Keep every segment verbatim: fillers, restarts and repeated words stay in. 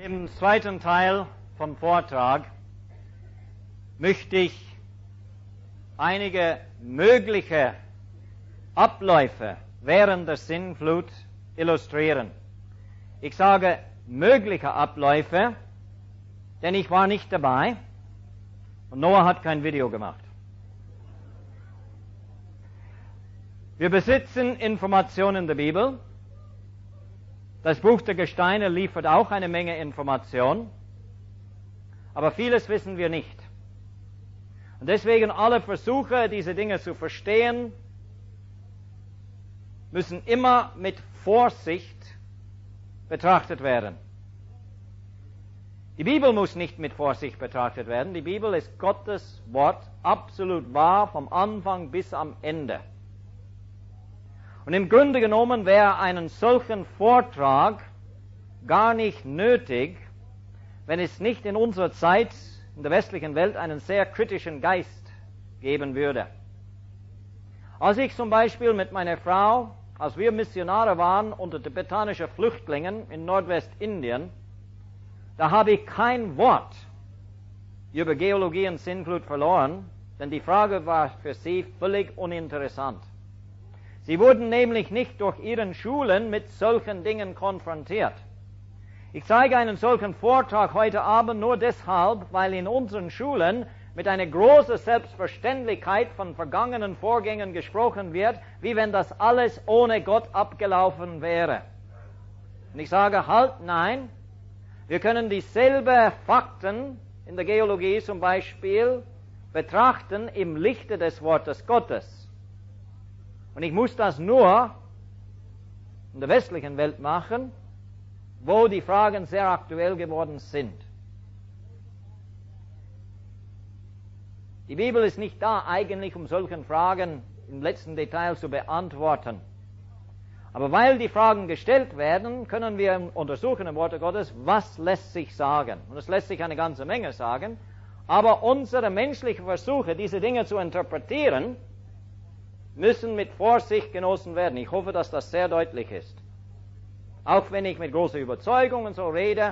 Im zweiten Teil vom Vortrag möchte ich einige mögliche Abläufe während der Sintflut illustrieren. Ich sage mögliche Abläufe, denn ich war nicht dabei und Noah hat kein Video gemacht. Wir besitzen Informationen der Bibel. Das Buch der Gesteine liefert auch eine Menge Information, aber vieles wissen wir nicht. Und deswegen alle Versuche, diese Dinge zu verstehen, müssen immer mit Vorsicht betrachtet werden. Die Bibel muss nicht mit Vorsicht betrachtet werden. Die Bibel ist Gottes Wort, absolut wahr, vom Anfang bis am Ende. Und im Grunde genommen wäre einen solchen Vortrag gar nicht nötig, wenn es nicht in unserer Zeit in der westlichen Welt einen sehr kritischen Geist geben würde. Als ich zum Beispiel mit meiner Frau, als wir Missionare waren unter tibetanischen Flüchtlingen in Nordwestindien, da habe ich kein Wort über Geologie und Sintflut verloren, denn die Frage war für sie völlig uninteressant. Sie wurden nämlich nicht durch ihren Schulen mit solchen Dingen konfrontiert. Ich zeige einen solchen Vortrag heute Abend nur deshalb, weil in unseren Schulen mit einer großen Selbstverständlichkeit von vergangenen Vorgängen gesprochen wird, wie wenn das alles ohne Gott abgelaufen wäre. Und ich sage halt, nein, wir können dieselben Fakten in der Geologie zum Beispiel betrachten im Lichte des Wortes Gottes. Und ich muss das nur in der westlichen Welt machen, wo die Fragen sehr aktuell geworden sind. Die Bibel ist nicht da eigentlich, um solchen Fragen im letzten Detail zu beantworten. Aber weil die Fragen gestellt werden, können wir untersuchen im Wort Gottes, was lässt sich sagen. Und es lässt sich eine ganze Menge sagen. Aber unsere menschlichen Versuche, diese Dinge zu interpretieren, müssen mit Vorsicht genossen werden. Ich hoffe, dass das sehr deutlich ist. Auch wenn ich mit großer Überzeugung und so rede,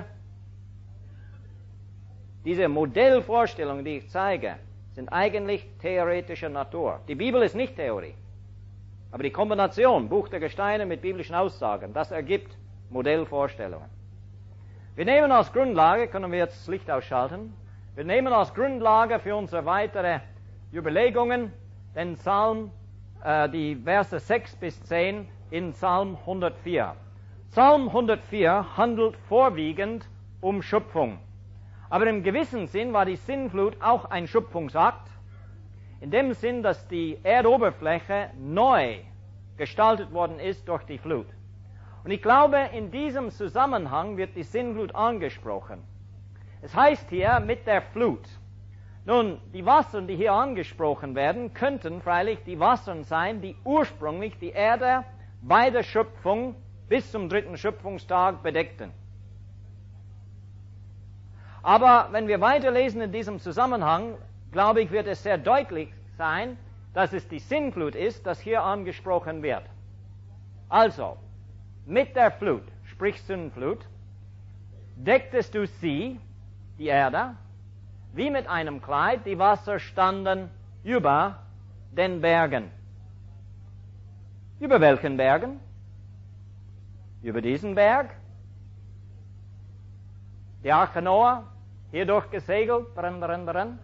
diese Modellvorstellungen, die ich zeige, sind eigentlich theoretischer Natur. Die Bibel ist nicht Theorie. Aber die Kombination Buch der Gesteine mit biblischen Aussagen, das ergibt Modellvorstellungen. Wir nehmen als Grundlage, können wir jetzt das Licht ausschalten, wir nehmen als Grundlage für unsere weitere Überlegungen den Psalm, äh, die Verse sechs bis zehn in Psalm hundertvier. Psalm hundertvier handelt vorwiegend um Schöpfung. Aber im gewissen Sinn war die Sintflut auch ein Schöpfungsakt, in dem Sinn, dass die Erdoberfläche neu gestaltet worden ist durch die Flut. Und ich glaube, in diesem Zusammenhang wird die Sintflut angesprochen. Es heißt hier mit der Flut. Nun, die Wasser, die hier angesprochen werden, könnten freilich die Wasser sein, die ursprünglich die Erde bei der Schöpfung bis zum dritten Schöpfungstag bedeckten. Aber wenn wir weiterlesen in diesem Zusammenhang, glaube ich, wird es sehr deutlich sein, dass es die Sintflut ist, das hier angesprochen wird. Also, mit der Flut, sprich Sintflut, decktest du sie, die Erde, wie mit einem Kleid, die Wasser standen über den Bergen. Über welchen Bergen? Über diesen Berg? Die Arche Noah, hier durchgesegelt, drin, drin, drin.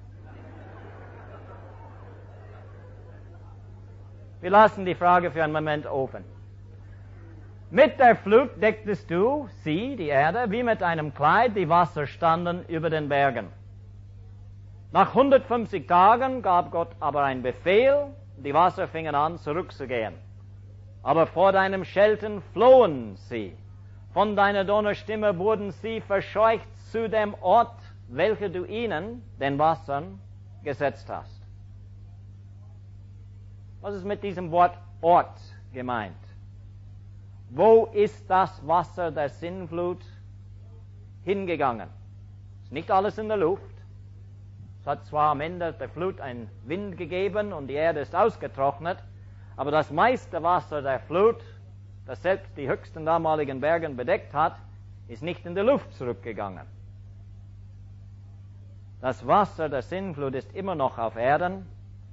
Wir lassen die Frage für einen Moment offen. Mit der Flut decktest du sie, die Erde, wie mit einem Kleid, die Wasser standen über den Bergen. Nach hundertfünfzig Tagen gab Gott aber einen Befehl, die Wasser fingen an zurückzugehen. Aber vor deinem Schelten flohen sie. Von deiner Donnerstimme wurden sie verscheucht zu dem Ort, welcher du ihnen, den Wassern, gesetzt hast. Was ist mit diesem Wort Ort gemeint? Wo ist das Wasser der Sintflut hingegangen? Ist nicht alles in der Luft. Es hat zwar am Ende der Flut einen Wind gegeben und die Erde ist ausgetrocknet, aber das meiste Wasser der Flut, das selbst die höchsten damaligen Berge bedeckt hat, ist nicht in die Luft zurückgegangen. Das Wasser der Sintflut ist immer noch auf Erden,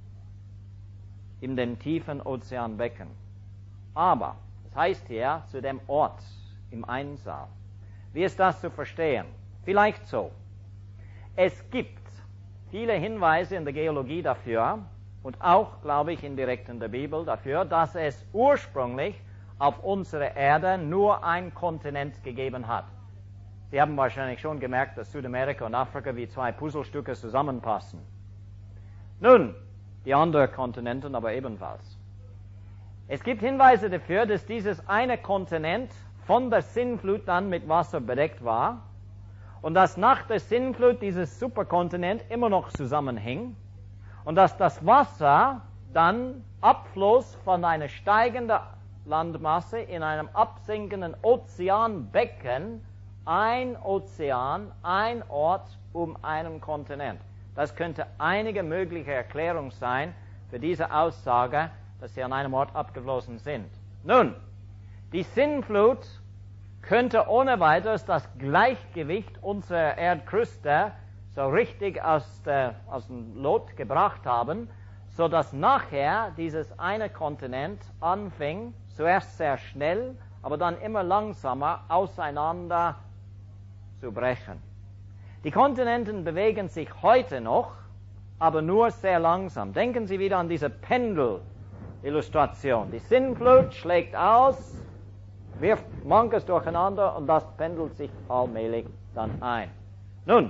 in dem tiefen Ozeanbecken. Aber, das heißt hier, zu dem Ort im Einsaal. Wie ist das zu verstehen? Vielleicht so. Es gibt viele Hinweise in der Geologie dafür und auch, glaube ich, indirekt in der Bibel dafür, dass es ursprünglich auf unserer Erde nur ein Kontinent gegeben hat. Sie haben wahrscheinlich schon gemerkt, dass Südamerika und Afrika wie zwei Puzzlestücke zusammenpassen. Nun, die anderen Kontinenten aber ebenfalls. Es gibt Hinweise dafür, dass dieses eine Kontinent von der Sintflut dann mit Wasser bedeckt war und dass nach der Sintflut dieses Superkontinent immer noch zusammenhing und dass das Wasser dann abfloss von einer steigenden Landmasse in einem absinkenden Ozeanbecken, ein Ozean, ein Ort um einen Kontinent. Das könnte einige mögliche Erklärung sein für diese Aussage, dass sie an einem Ort abgeflossen sind. Nun, die Sintflut könnte ohne weiteres das Gleichgewicht unserer Erdkruste so richtig aus, der, aus dem Lot gebracht haben, so dass nachher dieses eine Kontinent anfing, zuerst sehr schnell, aber dann immer langsamer auseinander zu brechen. Die Kontinenten bewegen sich heute noch, aber nur sehr langsam. Denken Sie wieder an diese Pendel-Illustration. Die Sintflut schlägt aus, wirft manches durcheinander und das pendelt sich allmählich dann ein. Nun,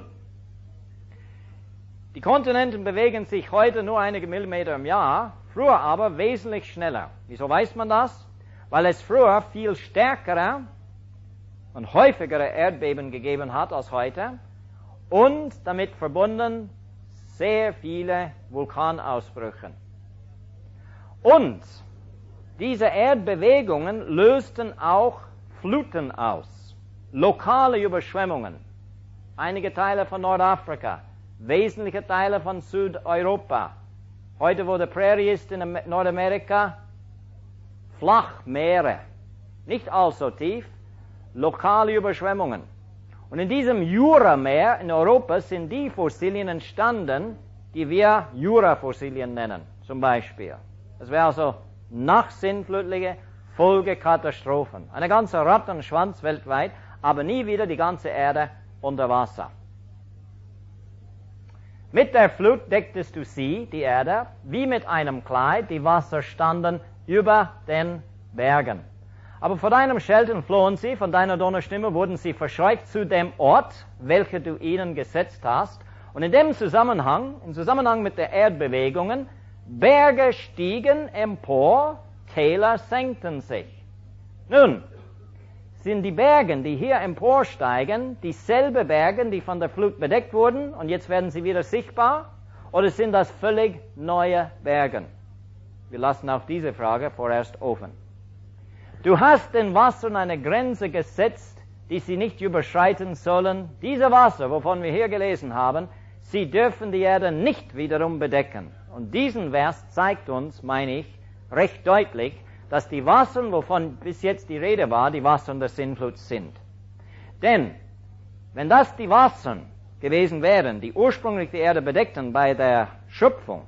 die Kontinenten bewegen sich heute nur einige Millimeter im Jahr, früher aber wesentlich schneller. Wieso weiß man das? Weil es früher viel stärkere und häufigere Erdbeben gegeben hat als heute und damit verbunden sehr viele Vulkanausbrüche. Und diese Erdbewegungen lösten auch Fluten aus, lokale Überschwemmungen. Einige Teile von Nordafrika, wesentliche Teile von Südeuropa. Heute, wo die Prärie ist in Nordamerika, Flachmeere, nicht allzu tief, lokale Überschwemmungen. Und in diesem Jurameer in Europa sind die Fossilien entstanden, die wir Jurafossilien nennen, zum Beispiel. Das wäre also nachsintflutliche Folgekatastrophen. Eine ganze Rattenschwanz weltweit, aber nie wieder die ganze Erde unter Wasser. Mit der Flut decktest du sie, die Erde, wie mit einem Kleid, die Wasser standen über den Bergen. Aber vor deinem Schelten flohen sie, von deiner Donnerstimme wurden sie verscheucht zu dem Ort, welcher du ihnen gesetzt hast. Und in dem Zusammenhang, im Zusammenhang mit den Erdbewegungen, Berge stiegen empor, Täler senkten sich. Nun, sind die Berge, die hier emporsteigen, dieselbe Berge, die von der Flut bedeckt wurden und jetzt werden sie wieder sichtbar? Oder sind das völlig neue Berge? Wir lassen auch diese Frage vorerst offen. Du hast den Wassern eine Grenze gesetzt, die sie nicht überschreiten sollen. Diese Wasser, wovon wir hier gelesen haben, sie dürfen die Erde nicht wiederum bedecken. Und diesen Vers zeigt uns, meine ich, recht deutlich, dass die Wasser, wovon bis jetzt die Rede war, die Wasser der Sintflut sind. Denn, wenn das die Wasser gewesen wären, die ursprünglich die Erde bedeckten bei der Schöpfung,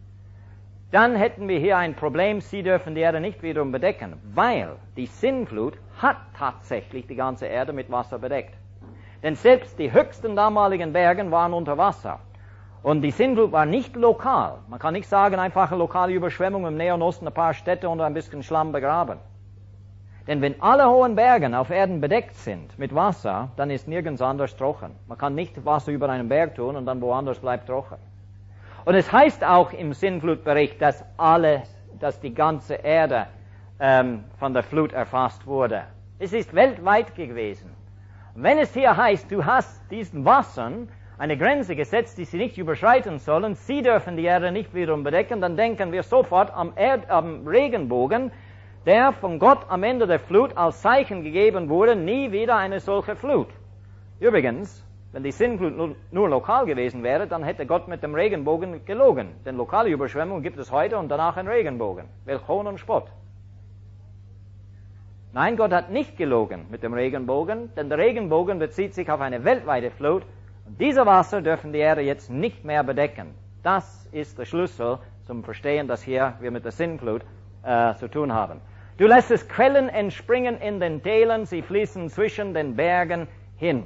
dann hätten wir hier ein Problem, sie dürfen die Erde nicht wiederum bedecken, weil die Sintflut hat tatsächlich die ganze Erde mit Wasser bedeckt. Denn selbst die höchsten damaligen Berge waren unter Wasser. Und die Sintflut war nicht lokal. Man kann nicht sagen, einfach eine lokale Überschwemmung im Näheren Osten, ein paar Städte unter ein bisschen Schlamm begraben. Denn wenn alle hohen Berge auf Erden bedeckt sind mit Wasser, dann ist nirgends anders trocken. Man kann nicht Wasser über einen Berg tun und dann woanders bleibt trocken. Und es heißt auch im Sintflutbericht, dass alle, dass die ganze Erde ähm, von der Flut erfasst wurde. Es ist weltweit gewesen. Und wenn es hier heißt, du hast diesen Wassern eine Grenze gesetzt, die sie nicht überschreiten sollen, sie dürfen die Erde nicht wiederum bedecken, dann denken wir sofort am, Erd, am Regenbogen, der von Gott am Ende der Flut als Zeichen gegeben wurde, nie wieder eine solche Flut. Übrigens, wenn die Sintflut nur, nur lokal gewesen wäre, dann hätte Gott mit dem Regenbogen gelogen. Denn lokale Überschwemmungen gibt es heute und danach ein Regenbogen. Welch Hohn und Spott. Nein, Gott hat nicht gelogen mit dem Regenbogen, denn der Regenbogen bezieht sich auf eine weltweite Flut. Und diese Wasser dürfen die Erde jetzt nicht mehr bedecken. Das ist der Schlüssel zum Verstehen, dass hier wir mit der Sintflut äh, zu tun haben. Du lässt es Quellen entspringen in den Tälern, sie fließen zwischen den Bergen hin.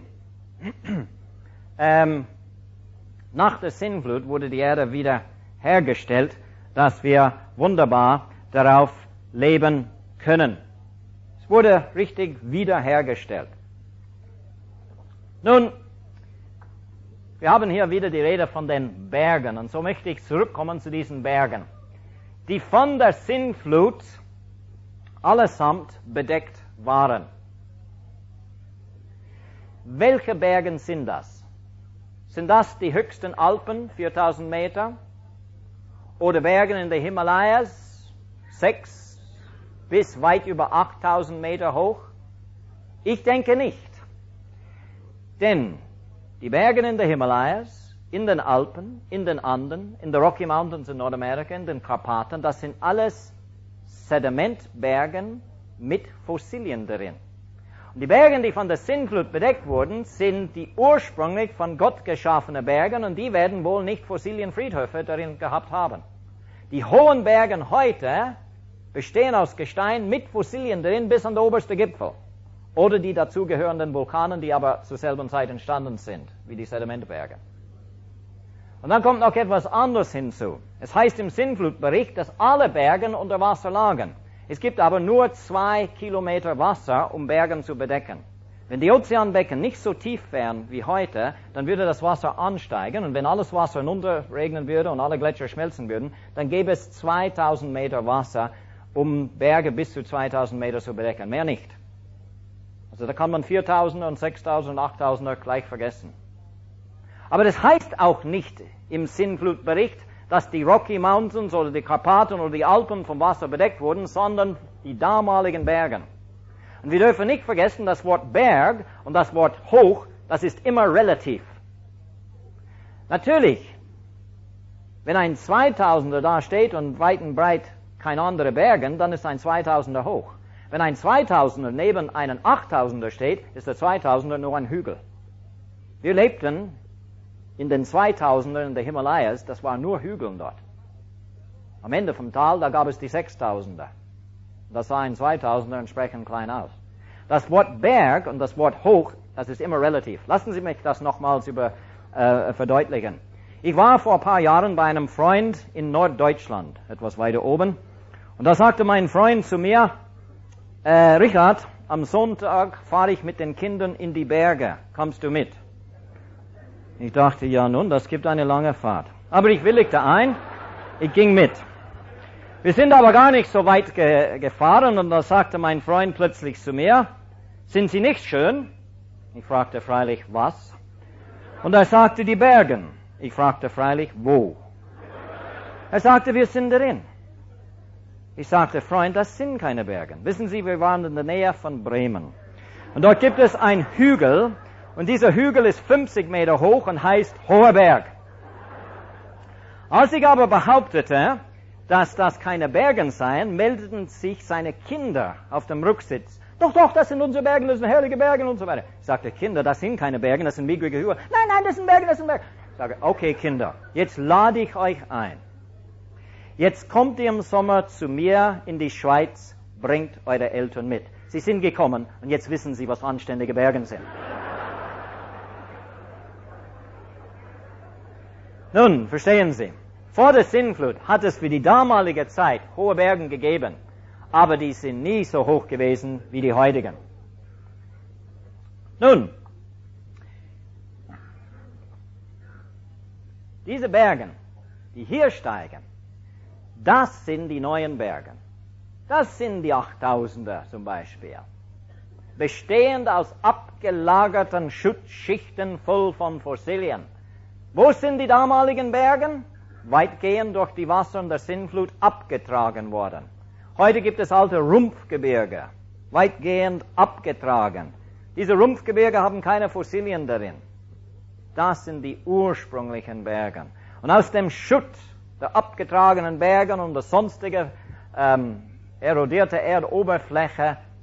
ähm, nach der Sintflut wurde die Erde wieder hergestellt, dass wir wunderbar darauf leben können. Es wurde richtig wiederhergestellt. Nun, wir haben hier wieder die Rede von den Bergen, und so möchte ich zurückkommen zu diesen Bergen, die von der Sintflut allesamt bedeckt waren. Welche Berge sind das? Sind das die höchsten Alpen, viertausend Meter? Oder Berge in den Himalayas, sechs bis weit über achttausend Meter hoch? Ich denke nicht. Denn die Berge in den Himalayas, in den Alpen, in den Anden, in den Rocky Mountains in Nordamerika, in den Karpaten, das sind alles Sedimentbergen mit Fossilien darin. Und die Berge, die von der Sintflut bedeckt wurden, sind die ursprünglich von Gott geschaffenen Berge, und die werden wohl nicht Fossilienfriedhöfe darin gehabt haben. Die hohen Berge heute bestehen aus Gestein mit Fossilien drin bis an den obersten Gipfel. Oder die dazugehörenden Vulkanen, die aber zur selben Zeit entstanden sind, wie die Sedimentberge. Und dann kommt noch etwas anderes hinzu. Es heißt im Sintflutbericht, dass alle Berge unter Wasser lagen. Es gibt aber nur zwei Kilometer Wasser, um Berge zu bedecken. Wenn die Ozeanbecken nicht so tief wären wie heute, dann würde das Wasser ansteigen, und wenn alles Wasser hinunterregnen würde und alle Gletscher schmelzen würden, dann gäbe es zweitausend Meter Wasser, um Berge bis zu zweitausend Meter zu bedecken. Mehr nicht. Also da kann man viertausender und sechstausender und achttausender gleich vergessen. Aber das heißt auch nicht im Sintflutbericht, dass die Rocky Mountains oder die Karpaten oder die Alpen vom Wasser bedeckt wurden, sondern die damaligen Berge. Und wir dürfen nicht vergessen, das Wort Berg und das Wort hoch, das ist immer relativ. Natürlich, wenn ein zweitausender da steht und weit und breit kein anderer Bergen, dann ist ein zweitausender hoch. Wenn ein zweitausender neben einem achttausender steht, ist der zweitausender nur ein Hügel. Wir lebten in den zweitausender in den Himalayas, das waren nur Hügel dort. Am Ende vom Tal, da gab es die sechstausender. Das sah ein zweitausender entsprechend klein aus. Das Wort Berg und das Wort hoch, das ist immer relativ. Lassen Sie mich das nochmals über, äh, verdeutlichen. Ich war vor ein paar Jahren bei einem Freund in Norddeutschland, etwas weiter oben, und da sagte mein Freund zu mir, äh, Richard, am Sonntag fahre ich mit den Kindern in die Berge, kommst du mit? Ich dachte, ja nun, das gibt eine lange Fahrt. Aber ich willigte ein, ich ging mit. Wir sind aber gar nicht so weit ge- gefahren, und da sagte mein Freund plötzlich zu mir, sind Sie nicht schön? Ich fragte freilich, was? Und er sagte, die Bergen. Ich fragte freilich, wo? Er sagte, wir sind drin. Ich sagte, Freund, das sind keine Berge. Wissen Sie, wir waren in der Nähe von Bremen. Und dort gibt es einen Hügel, und dieser Hügel ist fünfzig Meter hoch und heißt Hoher Berg. Als ich aber behauptete, dass das keine Berge seien, meldeten sich seine Kinder auf dem Rücksitz. Doch, doch, das sind unsere Berge, das sind herrliche Berge und so weiter. Ich sagte, Kinder, das sind keine Berge, das sind migrige Hügel. Nein, nein, das sind Berge, das sind Berge. Ich sage, okay, Kinder, jetzt lade ich euch ein. Jetzt kommt ihr im Sommer zu mir in die Schweiz, bringt eure Eltern mit. Sie sind gekommen und jetzt wissen sie, was anständige Berge sind. Nun, verstehen Sie, vor der Sintflut hat es für die damalige Zeit hohe Berge gegeben, aber die sind nie so hoch gewesen wie die heutigen. Nun, diese Berge, die hier steigen, das sind die neuen Berge. Das sind die Achttausender zum Beispiel. Bestehend aus abgelagerten Schutzschichten voll von Fossilien. Wo sind die damaligen Berge? Weitgehend durch die Wasser der Sintflut abgetragen worden. Heute gibt es alte Rumpfgebirge, weitgehend abgetragen. Diese Rumpfgebirge haben keine Fossilien darin. Das sind die ursprünglichen Berge. Und aus dem Schutt der abgetragenen Berge und der sonstige ähm, erodierte Erdoberfläche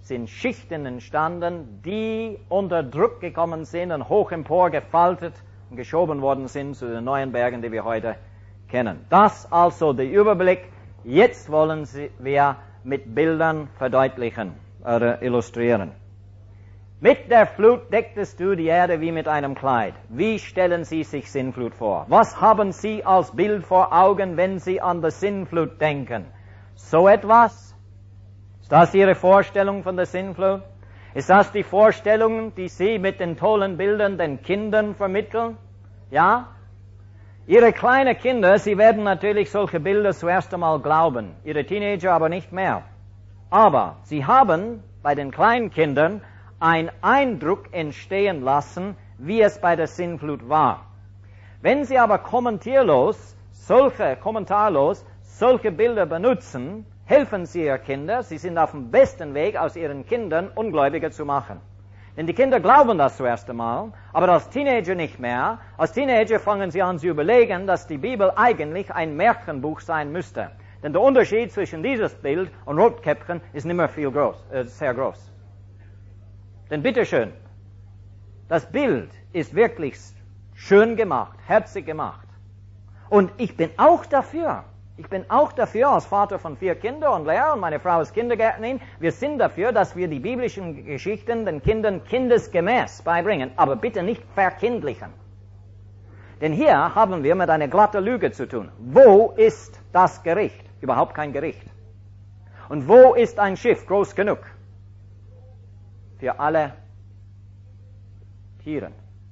sind Schichten entstanden, die unter Druck gekommen sind und hoch emporgefaltet und geschoben worden sind zu den neuen Bergen, die wir heute kennen. Das also der Überblick. Jetzt wollen wir mit Bildern verdeutlichen oder illustrieren. Mit der Flut decktest du die Erde wie mit einem Kleid. Wie stellen Sie sich Sintflut vor? Was haben Sie als Bild vor Augen, wenn Sie an die Sintflut denken? So etwas? Ist das Ihre Vorstellung von der Sintflut? Ist das die Vorstellung, die Sie mit den tollen Bildern den Kindern vermitteln? Ja? Ihre kleinen Kinder, sie werden natürlich solche Bilder zuerst einmal glauben. Ihre Teenager aber nicht mehr. Aber sie haben bei den kleinen Kindern einen Eindruck entstehen lassen, wie es bei der Sintflut war. Wenn Sie aber kommentierlos, solche, kommentarlos, solche Bilder benutzen, helfen Sie Ihren Kindern, Sie sind auf dem besten Weg, aus Ihren Kindern Ungläubige zu machen. Denn die Kinder glauben das zuerst einmal, aber als Teenager nicht mehr. Als Teenager fangen sie an zu überlegen, dass die Bibel eigentlich ein Märchenbuch sein müsste. Denn der Unterschied zwischen dieses Bild und Rotkäppchen ist nicht mehr viel groß, äh, sehr groß. Denn bitteschön, das Bild ist wirklich schön gemacht, herzig gemacht. Und ich bin auch dafür. Ich bin auch dafür, als Vater von vier Kindern und Lehrer, und meine Frau ist Kindergärtnerin, wir sind dafür, dass wir die biblischen Geschichten den Kindern kindesgemäß beibringen, aber bitte nicht verkindlichen. Denn hier haben wir mit einer glatten Lüge zu tun. Wo ist das Gericht? Überhaupt kein Gericht. Und wo ist ein Schiff groß genug für alle Tiere?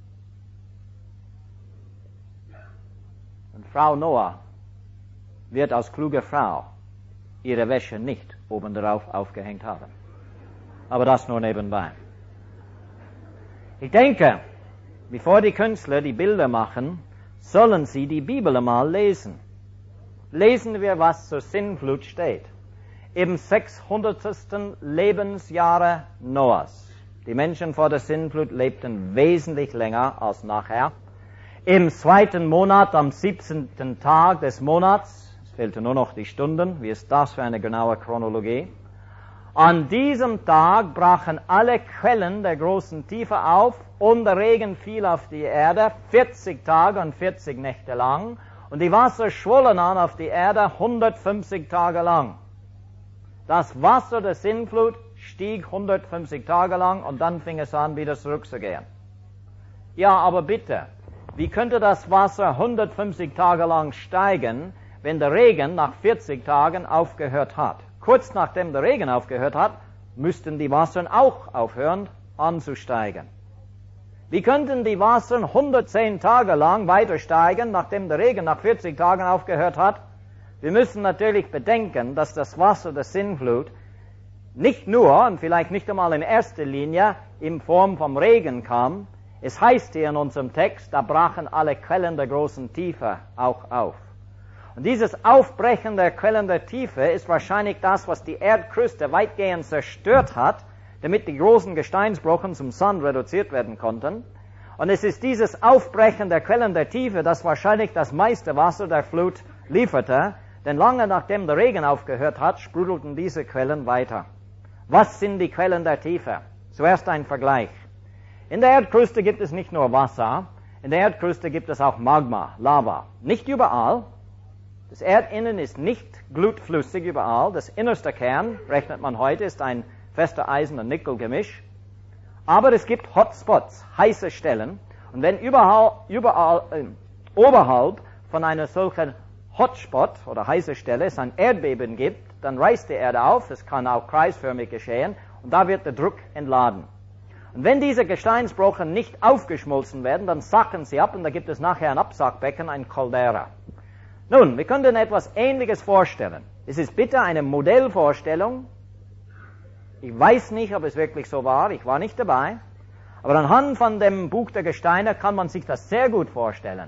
Und Frau Noah wird als kluge Frau ihre Wäsche nicht oben drauf aufgehängt haben. Aber das nur nebenbei. Ich denke, bevor die Künstler die Bilder machen, sollen sie die Bibel einmal lesen. Lesen wir, was zur Sintflut steht. Im sechshundertsten Lebensjahre Noahs. Die Menschen vor der Sintflut lebten wesentlich länger als nachher. Im zweiten Monat, am siebzehnten Tag des Monats, fehlte nur noch die Stunden. Wie ist das für eine genaue Chronologie? An diesem Tag brachen alle Quellen der großen Tiefe auf und der Regen fiel auf die Erde vierzig Tage und vierzig Nächte lang und die Wasser schwollen an auf die Erde hundertfünfzig Tage lang. Das Wasser der Sintflut stieg hundertfünfzig Tage lang und dann fing es an, wieder zurückzugehen. Ja, aber bitte, wie könnte das Wasser hundertfünfzig Tage lang steigen, wenn der Regen nach vierzig Tagen aufgehört hat? Kurz nachdem der Regen aufgehört hat, müssten die Wassern auch aufhören anzusteigen. Wie könnten die Wassern hundertzehn Tage lang weiter steigen, nachdem der Regen nach vierzig Tagen aufgehört hat? Wir müssen natürlich bedenken, dass das Wasser der Sintflut nicht nur und vielleicht nicht einmal in erster Linie in Form vom Regen kam. Es heißt hier in unserem Text, da brachen alle Quellen der großen Tiefe auch auf. Und dieses Aufbrechen der Quellen der Tiefe ist wahrscheinlich das, was die Erdkruste weitgehend zerstört hat, damit die großen Gesteinsbrocken zum Sand reduziert werden konnten. Und es ist dieses Aufbrechen der Quellen der Tiefe, das wahrscheinlich das meiste Wasser der Flut lieferte, denn lange nachdem der Regen aufgehört hat, sprudelten diese Quellen weiter. Was sind die Quellen der Tiefe? Zuerst ein Vergleich. In der Erdkruste gibt es nicht nur Wasser, in der Erdkruste gibt es auch Magma, Lava. Nicht überall. Das Erdinnen ist nicht glutflüssig überall. Das innerste Kern, rechnet man heute, ist ein fester Eisen- und Nickelgemisch. Aber es gibt Hotspots, heiße Stellen. Und wenn überall, überall äh, oberhalb von einer solchen Hotspot oder heiße Stelle es ein Erdbeben gibt, dann reißt die Erde auf. Das kann auch kreisförmig geschehen. Und da wird der Druck entladen. Und wenn diese Gesteinsbrocken nicht aufgeschmolzen werden, dann sacken sie ab und da gibt es nachher ein Absackbecken, ein Caldera. Nun, wir können etwas Ähnliches vorstellen. Es ist bitte eine Modellvorstellung. Ich weiß nicht, ob es wirklich so war. Ich war nicht dabei. Aber anhand von dem Buch der Gesteine kann man sich das sehr gut vorstellen.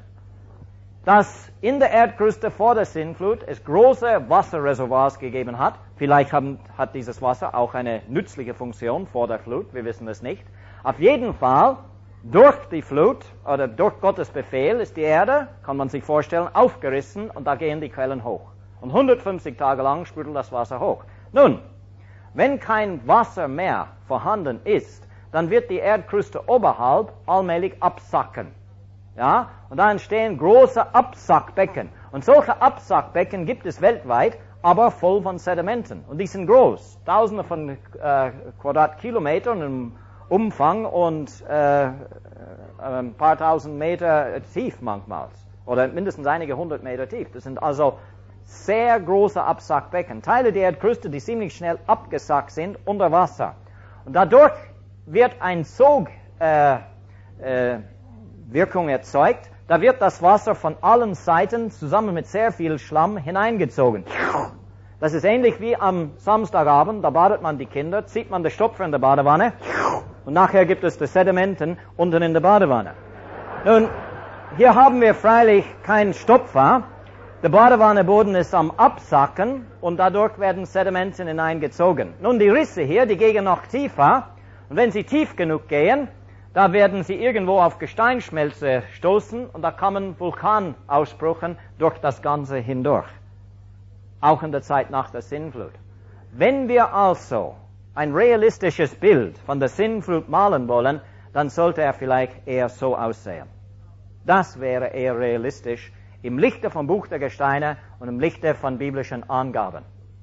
Dass in der Erdkruste vor der Sintflut es große Wasserreservoirs gegeben hat. Vielleicht haben, hat dieses Wasser auch eine nützliche Funktion vor der Flut. Wir wissen es nicht. Auf jeden Fall, durch die Flut oder durch Gottes Befehl ist die Erde, kann man sich vorstellen, aufgerissen und da gehen die Quellen hoch. Und hundertfünfzig Tage lang sprudelt das Wasser hoch. Nun, wenn kein Wasser mehr vorhanden ist, dann wird die Erdkruste oberhalb allmählich absacken. Ja? Und da entstehen große Absackbecken. Und solche Absackbecken gibt es weltweit, aber voll von Sedimenten. Und die sind groß. Tausende von äh, Quadratkilometern im Umfang und äh, ein paar tausend Meter tief manchmal. Oder mindestens einige hundert Meter tief. Das sind also sehr große Absackbecken. Teile der Erdkruste, die ziemlich schnell abgesackt sind, unter Wasser. Und dadurch wird ein Sog äh, äh, Wirkung erzeugt. Da wird das Wasser von allen Seiten zusammen mit sehr viel Schlamm hineingezogen. Das ist ähnlich wie am Samstagabend, da badet man die Kinder, zieht man den Stopfer in der Badewanne und nachher gibt es die Sedimenten unten in der Badewanne. Nun, hier haben wir freilich keinen Stopfer. Der Badewanneboden ist am Absacken und dadurch werden Sedimenten hineingezogen. Nun, die Risse hier, die gehen noch tiefer und wenn sie tief genug gehen, da werden sie irgendwo auf Gesteinsschmelze stoßen und da kommen Vulkanausbrüche durch das Ganze hindurch. Auch in der Zeit nach der Sintflut. Wenn wir also ein realistisches Bild von der Sintflut malen wollen, dann sollte er vielleicht eher so aussehen. Das wäre eher realistisch im Lichte vom Buch der Gesteine und im Lichte von biblischen Angaben.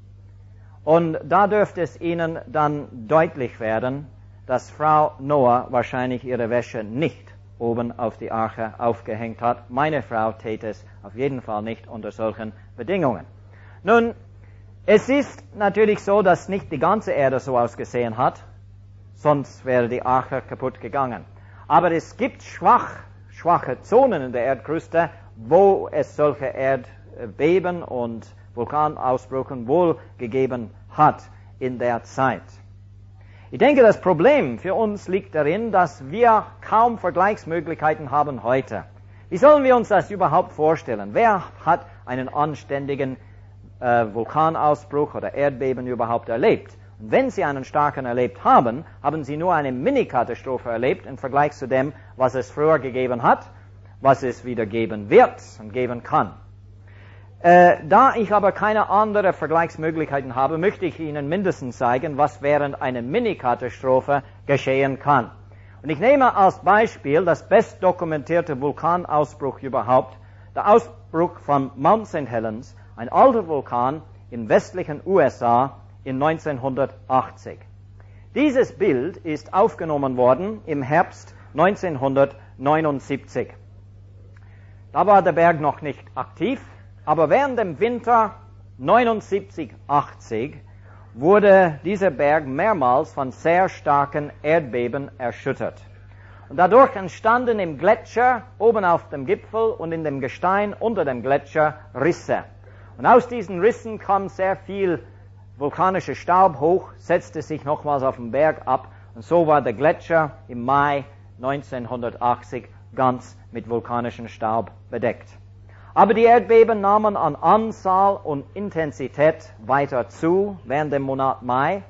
Und da dürfte es Ihnen dann deutlich werden, dass Frau Noah wahrscheinlich ihre Wäsche nicht oben auf die Arche aufgehängt hat. Meine Frau täte es auf jeden Fall nicht unter solchen Bedingungen. Nun, es ist natürlich so, dass nicht die ganze Erde so ausgesehen hat, sonst wäre die Arche kaputt gegangen. Aber es gibt schwach, schwache Zonen in der Erdkruste, wo es solche Erdbeben und Vulkanausbrüche wohl gegeben hat in der Zeit. Ich denke, das Problem für uns liegt darin, dass wir kaum Vergleichsmöglichkeiten haben heute. Wie sollen wir uns das überhaupt vorstellen? Wer hat einen anständigen äh, Vulkanausbruch oder Erdbeben überhaupt erlebt? Und wenn Sie einen starken erlebt haben, haben Sie nur eine Mini-Katastrophe erlebt im Vergleich zu dem, was es früher gegeben hat, was es wieder geben wird und geben kann. Äh, da ich aber keine anderen Vergleichsmöglichkeiten habe, möchte ich Ihnen mindestens zeigen, was während einer Mini-Katastrophe geschehen kann. Und ich nehme als Beispiel das bestdokumentierte Vulkanausbruch überhaupt, der Ausbruch von Mount Saint Helens, ein alter Vulkan im westlichen U S A in neunzehnhundertachtzig. Dieses Bild ist aufgenommen worden im Herbst neunzehnhundertneunundsiebzig. Da war der Berg noch nicht aktiv, aber während dem Winter neunundsiebzig achtzig wurde dieser Berg mehrmals von sehr starken Erdbeben erschüttert. Und dadurch entstanden im Gletscher oben auf dem Gipfel und in dem Gestein unter dem Gletscher Risse. Und aus diesen Rissen kam sehr viel vulkanischer Staub hoch, setzte sich nochmals auf den Berg ab und so war der Gletscher im Mai neunzehnhundertachtzig ganz mit vulkanischem Staub bedeckt. Aber die Erdbeben nahmen an Anzahl und Intensität weiter zu während dem Monat Mai.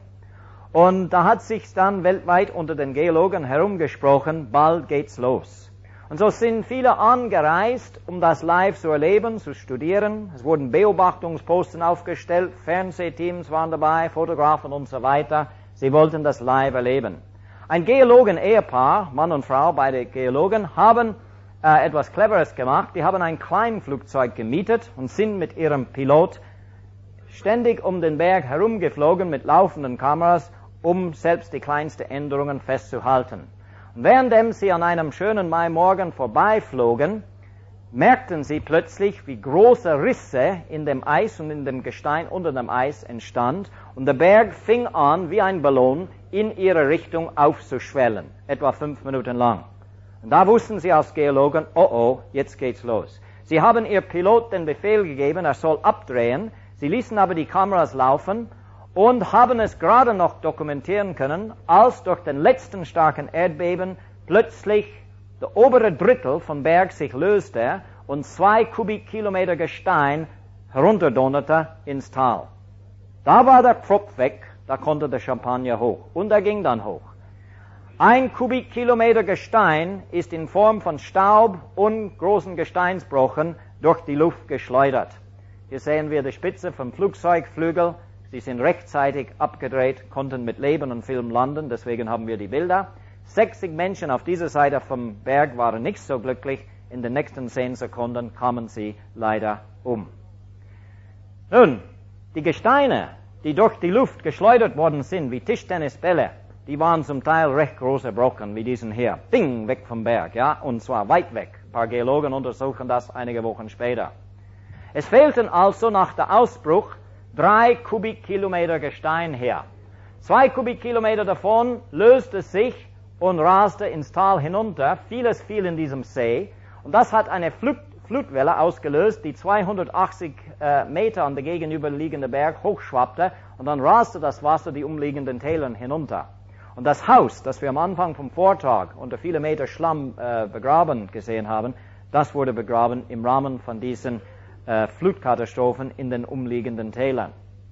Und da hat sich dann weltweit unter den Geologen herumgesprochen, bald geht's los. Und so sind viele angereist, um das live zu erleben, zu studieren. Es wurden Beobachtungsposten aufgestellt, Fernsehteams waren dabei, Fotografen und so weiter. Sie wollten das live erleben. Ein Geologen-Ehepaar, Mann und Frau, beide Geologen, haben äh, etwas Cleveres gemacht. Die haben ein Kleinflugzeug gemietet und sind mit ihrem Pilot ständig um den Berg herumgeflogen mit laufenden Kameras, um selbst die kleinsten Änderungen festzuhalten. Und währenddem sie an einem schönen Maimorgen vorbeiflogen, merkten sie plötzlich, wie große Risse in dem Eis und in dem Gestein unter dem Eis entstand und der Berg fing an, wie ein Ballon, in ihre Richtung aufzuschwellen, etwa fünf Minuten lang. Und da wussten sie als Geologen, oh oh, jetzt geht's los. Sie haben ihr Pilot den Befehl gegeben, er soll abdrehen, sie ließen aber die Kameras laufen und haben es gerade noch dokumentieren können, als durch den letzten starken Erdbeben plötzlich der obere Drittel vom Berg sich löste und zwei Kubikkilometer Gestein herunterdonnerte ins Tal. Da war der Pfropf weg, da konnte der Champagner hoch und er ging dann hoch. Ein Kubikkilometer Gestein ist in Form von Staub und großen Gesteinsbrochen durch die Luft geschleudert. Hier sehen wir die Spitze vom Flugzeugflügel. Sie sind rechtzeitig abgedreht, konnten mit Leben und Film landen, deswegen haben wir die Bilder. sechzig Menschen auf dieser Seite vom Berg waren nicht so glücklich. In den nächsten zehn Sekunden kamen sie leider um. Nun, die Gesteine, die durch die Luft geschleudert worden sind, wie Tischtennisbälle, die waren zum Teil recht große Brocken, wie diesen hier. Ding, weg vom Berg, ja, und zwar weit weg. Ein paar Geologen untersuchen das einige Wochen später. Es fehlten also nach der Ausbruch drei Kubikkilometer Gestein her. Zwei Kubikkilometer davon löste sich und raste ins Tal hinunter. Vieles fiel in diesem See. Und das hat eine Flut, Flutwelle ausgelöst, die zweihundertachtzig äh, Meter an der gegenüberliegende Berg hochschwappte. Und dann raste das Wasser die umliegenden Täler hinunter. Und das Haus, das wir am Anfang vom Vortag unter viele Meter Schlamm äh, begraben gesehen haben, das wurde begraben im Rahmen von diesen äh, Flutkatastrophen in den umliegenden Tälern.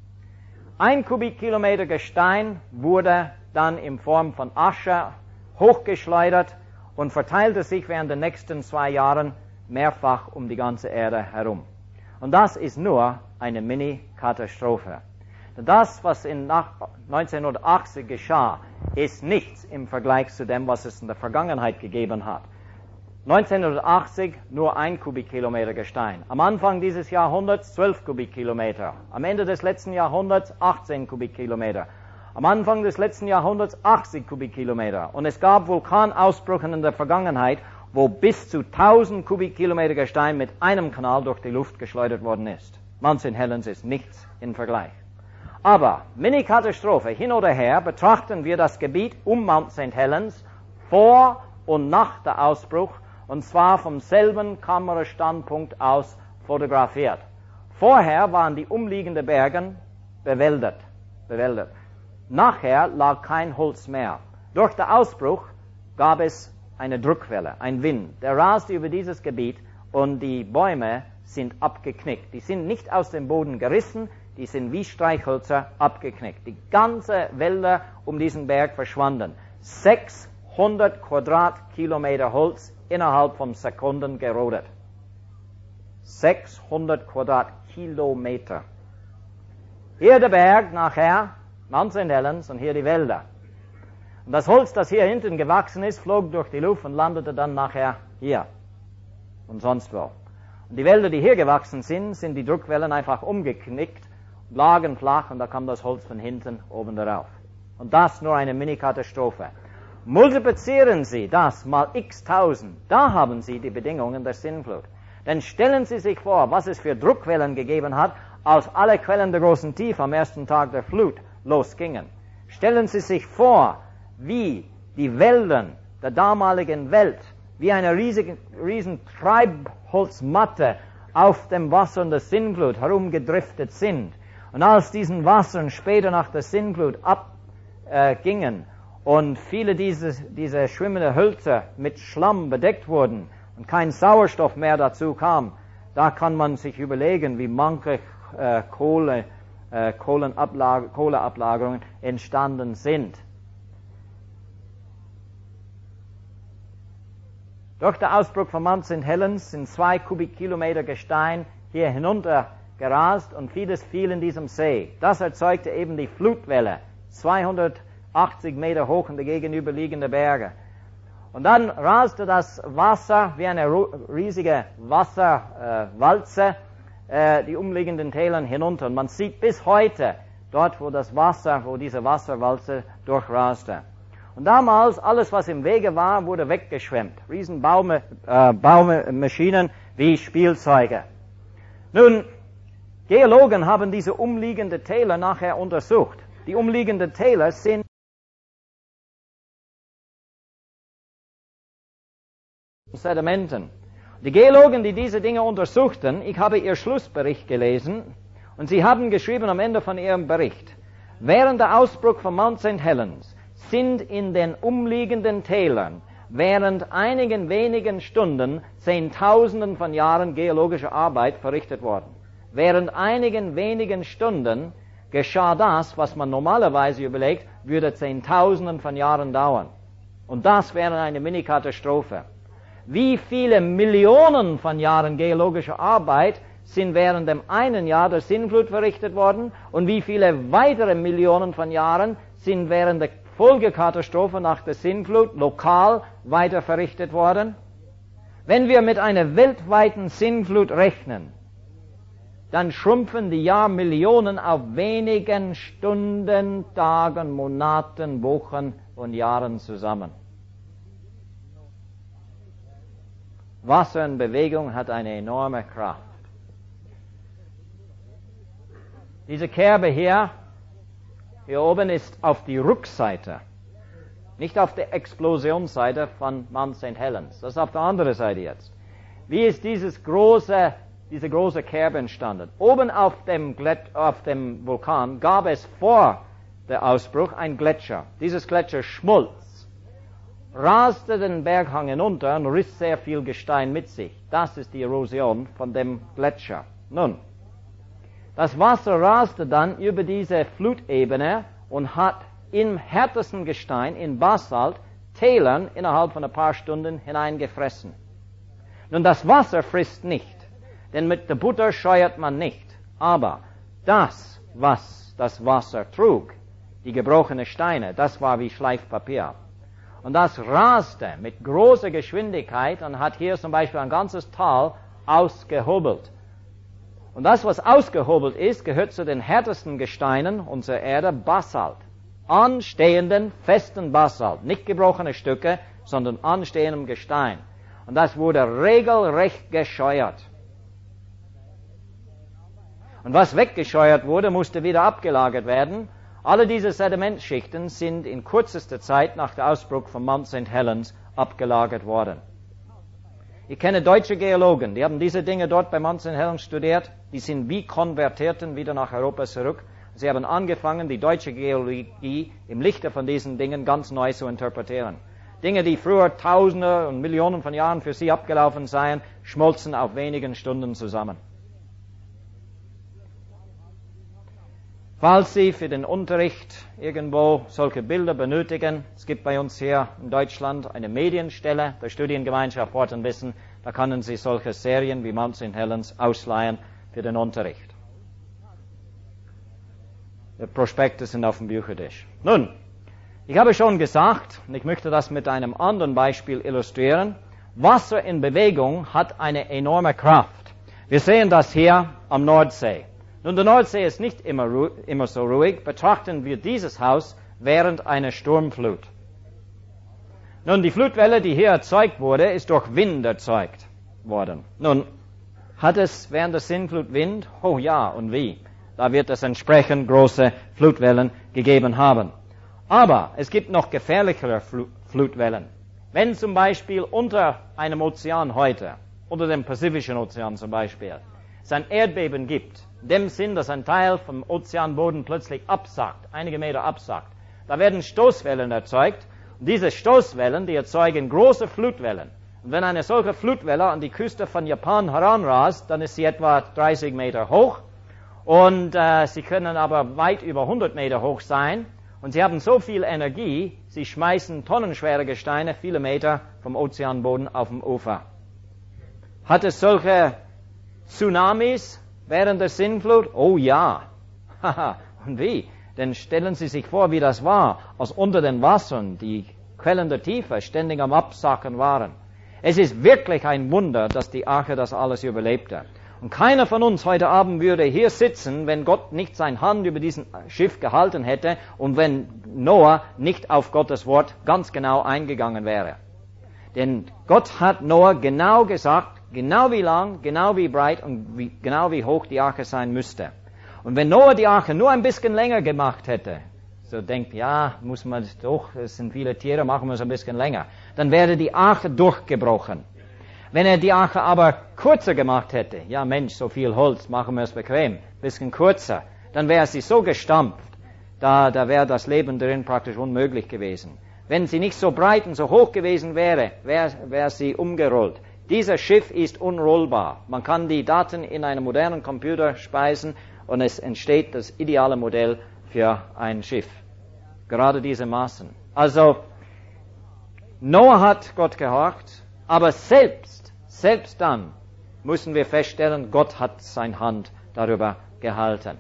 Ein Kubikkilometer Gestein wurde dann in Form von Asche hochgeschleudert und verteilte sich während der nächsten zwei Jahren mehrfach um die ganze Erde herum. Und das ist nur eine Mini-Katastrophe. Das, was in neunzehnhundertachtzig geschah, ist nichts im Vergleich zu dem, was es in der Vergangenheit gegeben hat. neunzehnhundertachtzig nur ein Kubikkilometer Gestein. Am Anfang dieses Jahrhunderts zwölf Kubikkilometer. Am Ende des letzten Jahrhunderts achtzehn Kubikkilometer. Am Anfang des letzten Jahrhunderts achtzig Kubikkilometer. Und es gab Vulkanausbrüche in der Vergangenheit, wo bis zu tausend Kubikkilometer Gestein mit einem Kanal durch die Luft geschleudert worden ist. Mount Sankt Helens ist nichts im Vergleich. Aber, Mini-Katastrophe, hin oder her, betrachten wir das Gebiet um Mount Sankt Helens vor und nach der Ausbruch, und zwar vom selben Kamerastandpunkt aus fotografiert. Vorher waren die umliegenden Berge bewäldet, bewäldet. Nachher lag kein Holz mehr. Durch den Ausbruch gab es eine Druckwelle, ein Wind, der raste über dieses Gebiet und die Bäume sind abgeknickt. Die sind nicht aus dem Boden gerissen, die sind wie Streichhölzer abgeknickt. Die ganze Wälder um diesen Berg verschwanden. sechshundert Quadratkilometer Holz innerhalb von Sekunden gerodet. sechshundert Quadratkilometer. Hier der Berg nachher, Mount Sankt Helens, und hier die Wälder. Und das Holz, das hier hinten gewachsen ist, flog durch die Luft und landete dann nachher hier und sonst wo. Und die Wälder, die hier gewachsen sind, sind die Druckwellen einfach umgeknickt, lagen flach und da kam das Holz von hinten oben darauf. Und das nur eine Mini-Katastrophe. Multiplizieren Sie das mal x tausend, da haben Sie die Bedingungen der Sintflut. Denn stellen Sie sich vor, was es für Druckwellen gegeben hat, als alle Quellen der großen Tiefe am ersten Tag der Flut losgingen. Stellen Sie sich vor, wie die Wälder der damaligen Welt, wie eine riesige, riesen Treibholzmatte auf dem Wasser der Sintflut herumgedriftet sind. Und als diesen Wassern später nach der Sintflut abgingen äh, und viele dieser diese schwimmenden Hölzer mit Schlamm bedeckt wurden und kein Sauerstoff mehr dazu kam, da kann man sich überlegen, wie manche äh, Kohle, äh, Kohlenablag- Kohleablagerungen entstanden sind. Durch den Ausbruch von Mount Sankt Helens sind zwei Kubikkilometer Gestein hier hinunter gerast und vieles fiel in diesem See. Das erzeugte eben die Flutwelle, zweihundertachtzig Meter hoch in der gegenüberliegenden Berge. Und dann raste das Wasser wie eine riesige Wasserwalze äh, die umliegenden Tälern hinunter. Und man sieht bis heute dort, wo das Wasser, wo diese Wasserwalze durchraste. Und damals, alles was im Wege war, wurde weggeschwemmt. Riesen Baume, äh, Baumaschinen wie Spielzeuge. Nun, Geologen haben diese umliegenden Täler nachher untersucht. Die umliegenden Täler sind Sedimenten. Die Geologen, die diese Dinge untersuchten, ich habe ihr Schlussbericht gelesen, und sie haben geschrieben am Ende von ihrem Bericht, während der Ausbruch von Mount Sankt Helens sind in den umliegenden Tälern während einigen wenigen Stunden Zehntausenden von Jahren geologische Arbeit verrichtet worden. Während einigen wenigen Stunden geschah das, was man normalerweise überlegt, würde Zehntausenden von Jahren dauern. Und das wäre eine Mini-Katastrophe. Wie viele Millionen von Jahren geologischer Arbeit sind während dem einen Jahr der Sintflut verrichtet worden und wie viele weitere Millionen von Jahren sind während der Folgekatastrophe nach der Sintflut lokal weiter verrichtet worden? Wenn wir mit einer weltweiten Sintflut rechnen, dann schrumpfen die Jahrmillionen auf wenigen Stunden, Tagen, Monaten, Wochen und Jahren zusammen. Wasser in Bewegung hat eine enorme Kraft. Diese Kerbe hier, hier oben ist auf die Rückseite, nicht auf der Explosionsseite von Mount Saint Helens. Das ist auf der anderen Seite jetzt. Wie ist dieses große, diese große Kerbe entstanden? Oben auf dem, Glett, auf dem Vulkan gab es vor der Ausbruch ein Gletscher. Dieses Gletscher schmolz, raste den Berghang hinunter und riss sehr viel Gestein mit sich. Das ist die Erosion von dem Gletscher. Nun, das Wasser raste dann über diese Flutebene und hat im härtesten Gestein, in Basalt, Tälern innerhalb von ein paar Stunden hineingefressen. Nun, das Wasser frisst nicht, denn mit der Butter scheuert man nicht. Aber das, was das Wasser trug, die gebrochenen Steine, das war wie Schleifpapier. Und das raste mit großer Geschwindigkeit und hat hier zum Beispiel ein ganzes Tal ausgehobelt. Und das, was ausgehobelt ist, gehört zu den härtesten Gesteinen unserer Erde, Basalt. Anstehenden, festen Basalt. Nicht gebrochene Stücke, sondern anstehendem Gestein. Und das wurde regelrecht gescheuert. Und was weggescheuert wurde, musste wieder abgelagert werden. Alle diese Sedimentschichten sind in kürzester Zeit nach dem Ausbruch von Mount Saint Helens abgelagert worden. Ich kenne deutsche Geologen, die haben diese Dinge dort bei Mount Saint Helens studiert. Die sind wie Konvertierten wieder nach Europa zurück. Sie haben angefangen, die deutsche Geologie im Lichte von diesen Dingen ganz neu zu interpretieren. Dinge, die früher Tausende und Millionen von Jahren für sie abgelaufen seien, schmolzen auf wenigen Stunden zusammen. Falls Sie für den Unterricht irgendwo solche Bilder benötigen, es gibt bei uns hier in Deutschland eine Medienstelle der Studiengemeinschaft Wort und Wissen, da können Sie solche Serien wie Mount Saint Helens ausleihen für den Unterricht. Die Prospekte sind auf dem Büchertisch. Nun, ich habe schon gesagt, und ich möchte das mit einem anderen Beispiel illustrieren, Wasser in Bewegung hat eine enorme Kraft. Wir sehen das hier am Nordsee. Nun, der Nordsee ist nicht immer, ru- immer so ruhig. Betrachten wir dieses Haus während einer Sturmflut. Nun, die Flutwelle, die hier erzeugt wurde, ist durch Wind erzeugt worden. Nun, hat es während der Sintflut Wind? Oh ja, und wie? Da wird es entsprechend große Flutwellen gegeben haben. Aber es gibt noch gefährlichere Fl- Flutwellen. Wenn zum Beispiel unter einem Ozean heute, unter dem Pazifischen Ozean zum Beispiel, es ein Erdbeben gibt, in dem Sinn, dass ein Teil vom Ozeanboden plötzlich absackt, einige Meter absackt, da werden Stoßwellen erzeugt. Und diese Stoßwellen, die erzeugen große Flutwellen. Und wenn eine solche Flutwelle an die Küste von Japan heranrast, dann ist sie etwa dreißig Meter hoch. Und äh, sie können aber weit über hundert Meter hoch sein. Und sie haben so viel Energie, sie schmeißen tonnenschwere Gesteine viele Meter vom Ozeanboden auf dem Ufer. Hat es solche Tsunamis während der Sintflut? Oh ja. Haha. Und wie? Denn stellen Sie sich vor, wie das war, als unter den Wassern die Quellen der Tiefe ständig am Absacken waren. Es ist wirklich ein Wunder, dass die Arche das alles überlebte. Und keiner von uns heute Abend würde hier sitzen, wenn Gott nicht seine Hand über diesen Schiff gehalten hätte und wenn Noah nicht auf Gottes Wort ganz genau eingegangen wäre. Denn Gott hat Noah genau gesagt, genau wie lang, genau wie breit und wie, genau wie hoch die Arche sein müsste. Und wenn Noah die Arche nur ein bisschen länger gemacht hätte, so denkt, ja, muss man doch, es sind viele Tiere, machen wir es ein bisschen länger, dann wäre die Arche durchgebrochen. Wenn er die Arche aber kürzer gemacht hätte, ja Mensch, so viel Holz, machen wir es bequem, bisschen kürzer, dann wäre sie so gestampft, da, da wäre das Leben drin praktisch unmöglich gewesen. Wenn sie nicht so breit und so hoch gewesen wäre, wäre, wäre sie umgerollt. Dieses Schiff ist unrollbar. Man kann die Daten in einen modernen Computer speisen und es entsteht das ideale Modell für ein Schiff. Gerade diese Maßen. Also, Noah hat Gott gehorcht, aber selbst, selbst dann, müssen wir feststellen, Gott hat seine Hand darüber gehalten.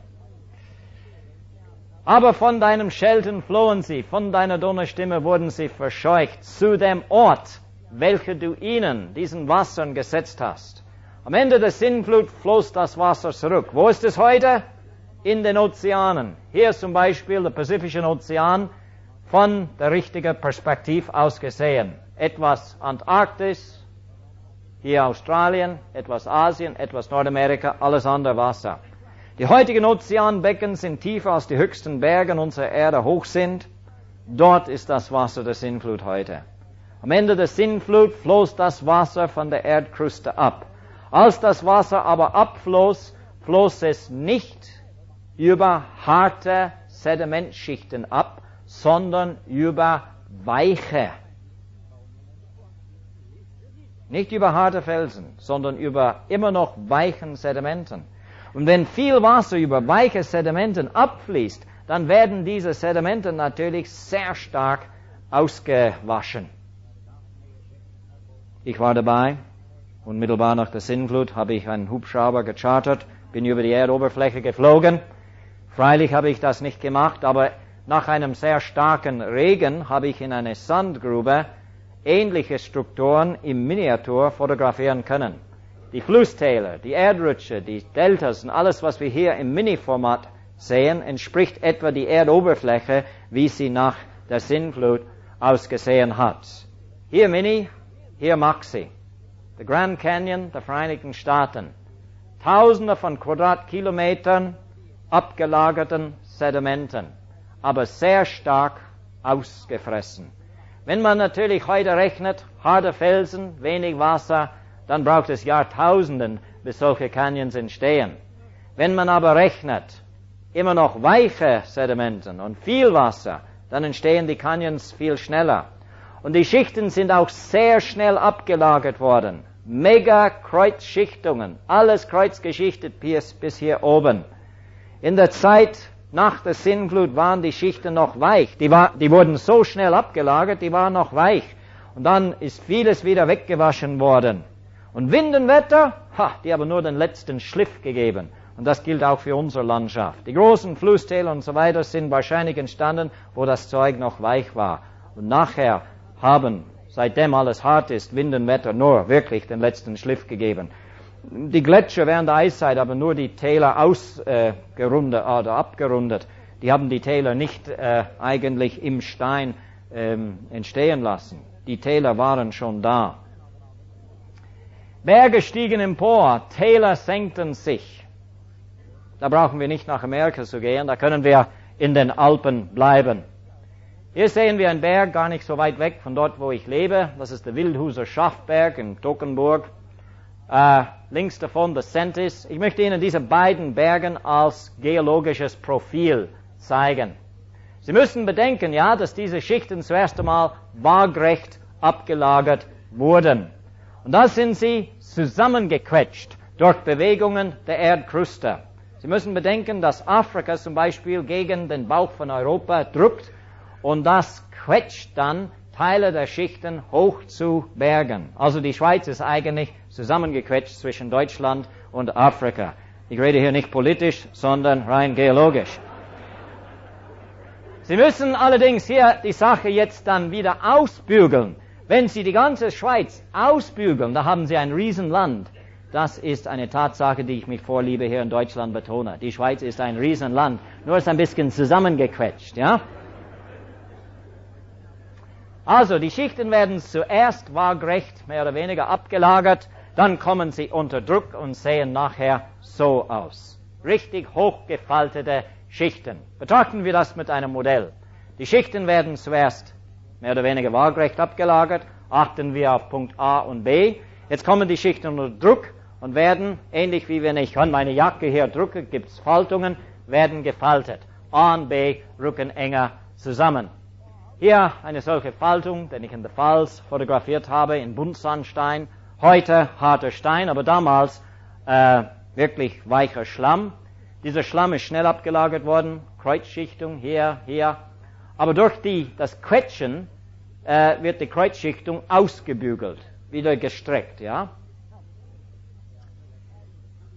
Aber von deinem Schelten flohen sie, von deiner Donnerstimme wurden sie verscheucht, zu dem Ort, welcher du ihnen, diesen Wassern, gesetzt hast. Am Ende der Sintflut floss das Wasser zurück. Wo ist es heute? In den Ozeanen. Hier zum Beispiel der Pazifische Ozean, von der richtigen Perspektive aus gesehen. Etwas Antarktis, hier Australien, etwas Asien, etwas Nordamerika, alles andere Wasser. Die heutigen Ozeanbecken sind tiefer als die höchsten Berge unserer Erde hoch sind. Dort ist das Wasser der Sintflut heute. Am Ende der Sintflut floss das Wasser von der Erdkruste ab. Als das Wasser aber abfloss, floss es nicht über harte Sedimentschichten ab, sondern über weiche. Nicht über harte Felsen, sondern über immer noch weichen Sedimenten. Und wenn viel Wasser über weiche Sedimenten abfließt, dann werden diese Sedimenten natürlich sehr stark ausgewaschen. Ich war dabei, unmittelbar nach der Sintflut habe ich einen Hubschrauber gechartert, bin über die Erdoberfläche geflogen. Freilich habe ich das nicht gemacht, aber nach einem sehr starken Regen habe ich in einer Sandgrube ähnliche Strukturen im Miniatur fotografieren können. Die Flusstäler, die Erdrutsche, die Deltas und alles, was wir hier im Mini-Format sehen, entspricht etwa die Erdoberfläche, wie sie nach der Sintflut ausgesehen hat. Hier Mini, hier Maxi. Der Grand Canyon der Vereinigten Staaten. Tausende von Quadratkilometern abgelagerten Sedimenten, aber sehr stark ausgefressen. Wenn man natürlich heute rechnet, harte Felsen, wenig Wasser, dann braucht es Jahrtausenden, bis solche Canyons entstehen. Wenn man aber rechnet, immer noch weiche Sedimenten und viel Wasser, dann entstehen die Canyons viel schneller. Und die Schichten sind auch sehr schnell abgelagert worden. Mega-Kreuzschichtungen, alles kreuzgeschichtet bis, bis hier oben. In der Zeit nach der Sintflut waren die Schichten noch weich. Die, war, die wurden so schnell abgelagert, die waren noch weich. Und dann ist vieles wieder weggewaschen worden. Und Wind und Wetter, ha, die haben nur den letzten Schliff gegeben. Und das gilt auch für unsere Landschaft. Die großen Flusstäler und so weiter sind wahrscheinlich entstanden, wo das Zeug noch weich war. Und nachher haben, seitdem alles hart ist, Wind und Wetter nur wirklich den letzten Schliff gegeben. Die Gletscher während der Eiszeit haben nur die Täler ausgerundet äh, oder abgerundet. Die haben die Täler nicht äh, eigentlich im Stein ähm, entstehen lassen. Die Täler waren schon da. Berge stiegen empor, Täler senkten sich. Da brauchen wir nicht nach Amerika zu gehen, da können wir in den Alpen bleiben. Hier sehen wir einen Berg gar nicht so weit weg von dort, wo ich lebe. Das ist der Wildhuser Schaftberg in Toggenburg. Äh, links davon der Sentis. Ich möchte Ihnen diese beiden Bergen als geologisches Profil zeigen. Sie müssen bedenken, ja, dass diese Schichten zuerst einmal waagrecht abgelagert wurden. Und da sind sie zusammengequetscht durch Bewegungen der Erdkruste. Sie müssen bedenken, dass Afrika zum Beispiel gegen den Bauch von Europa drückt und das quetscht dann Teile der Schichten hoch zu Bergen. Also die Schweiz ist eigentlich zusammengequetscht zwischen Deutschland und Afrika. Ich rede hier nicht politisch, sondern rein geologisch. Sie müssen allerdings hier die Sache jetzt dann wieder ausbügeln. Wenn Sie die ganze Schweiz ausbügeln, da haben Sie ein Riesenland. Das ist eine Tatsache, die ich mit Vorliebe hier in Deutschland betone. Die Schweiz ist ein Riesenland, nur ist ein bisschen zusammengequetscht, ja? Also, die Schichten werden zuerst waagrecht, mehr oder weniger abgelagert, dann kommen sie unter Druck und sehen nachher so aus. Richtig hochgefaltete Schichten. Betrachten wir das mit einem Modell. Die Schichten werden zuerst mehr oder weniger waagrecht abgelagert, achten wir auf Punkt A und B. Jetzt kommen die Schichten unter Druck und werden, ähnlich wie wenn ich an meine Jacke hier drücke, gibt es Faltungen, werden gefaltet. A und B rücken enger zusammen. Hier eine solche Faltung, den ich in der Pfalz fotografiert habe, in Buntsandstein. Heute harter Stein, aber damals äh, wirklich weicher Schlamm. Dieser Schlamm ist schnell abgelagert worden, Kreuzschichtung hier, hier. Aber durch die, das Quetschen äh, wird die Kreuzschichtung ausgebügelt, wieder gestreckt, ja.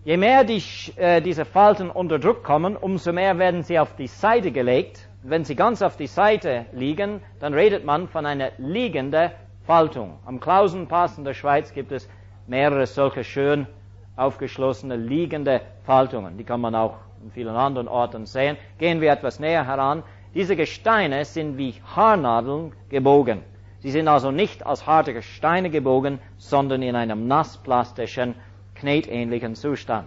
Je mehr die, äh, diese Falten unter Druck kommen, umso mehr werden sie auf die Seite gelegt. Wenn sie ganz auf die Seite liegen, dann redet man von einer liegenden Faltung. Am Klausenpass in der Schweiz gibt es mehrere solche schön aufgeschlossene liegende Faltungen. Die kann man auch in vielen anderen Orten sehen. Gehen wir etwas näher heran. Diese Gesteine sind wie Haarnadeln gebogen. Sie sind also nicht als harte Steine gebogen, sondern in einem nassplastischen, knetähnlichen Zustand.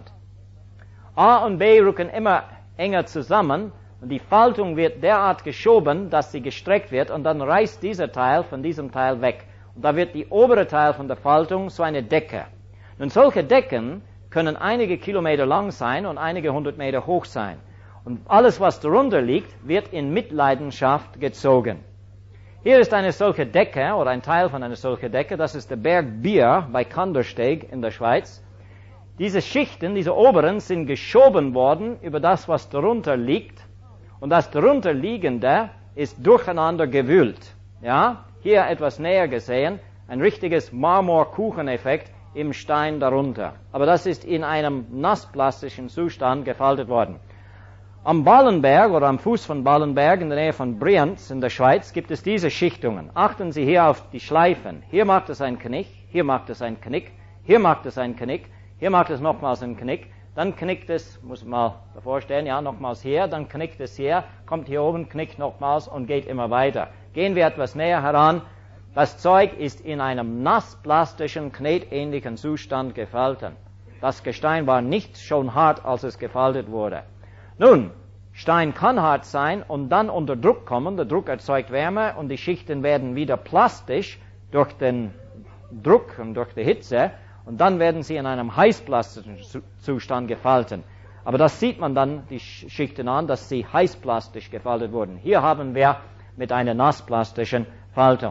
A und B rücken immer enger zusammen und die Faltung wird derart geschoben, dass sie gestreckt wird und dann reißt dieser Teil von diesem Teil weg. Und da wird die obere Teil von der Faltung so eine Decke. Nun, solche Decken können einige Kilometer lang sein und einige hundert Meter hoch sein. Und alles, was darunter liegt, wird in Mitleidenschaft gezogen. Hier ist eine solche Decke oder ein Teil von einer solchen Decke. Das ist der Berg Bier bei Kandersteg in der Schweiz. Diese Schichten, diese oberen, sind geschoben worden über das, was darunter liegt. Und das darunter liegende ist durcheinander gewühlt. Ja, hier etwas näher gesehen, ein richtiges Marmorkucheneffekt im Stein darunter. Aber das ist in einem nassplastischen Zustand gefaltet worden. Am Ballenberg oder am Fuß von Ballenberg in der Nähe von Brienz in der Schweiz gibt es diese Schichtungen. Achten Sie hier auf die Schleifen. Hier macht es ein Knick, hier macht es ein Knick, hier macht es ein Knick, hier macht es nochmals ein Knick, dann knickt es, muss man mal davor stehen, ja, nochmals hier, dann knickt es hier, kommt hier oben, knickt nochmals und geht immer weiter. Gehen wir etwas näher heran. Das Zeug ist in einem nassplastischen, knetähnlichen Zustand gefalten. Das Gestein war nicht schon hart, als es gefaltet wurde. Nun, Stein kann hart sein und dann unter Druck kommen. Der Druck erzeugt Wärme und die Schichten werden wieder plastisch durch den Druck und durch die Hitze und dann werden sie in einem heißplastischen Zustand gefalten. Aber das sieht man dann, die Schichten an, dass sie heißplastisch gefaltet wurden. Hier haben wir mit einer nassplastischen Faltung.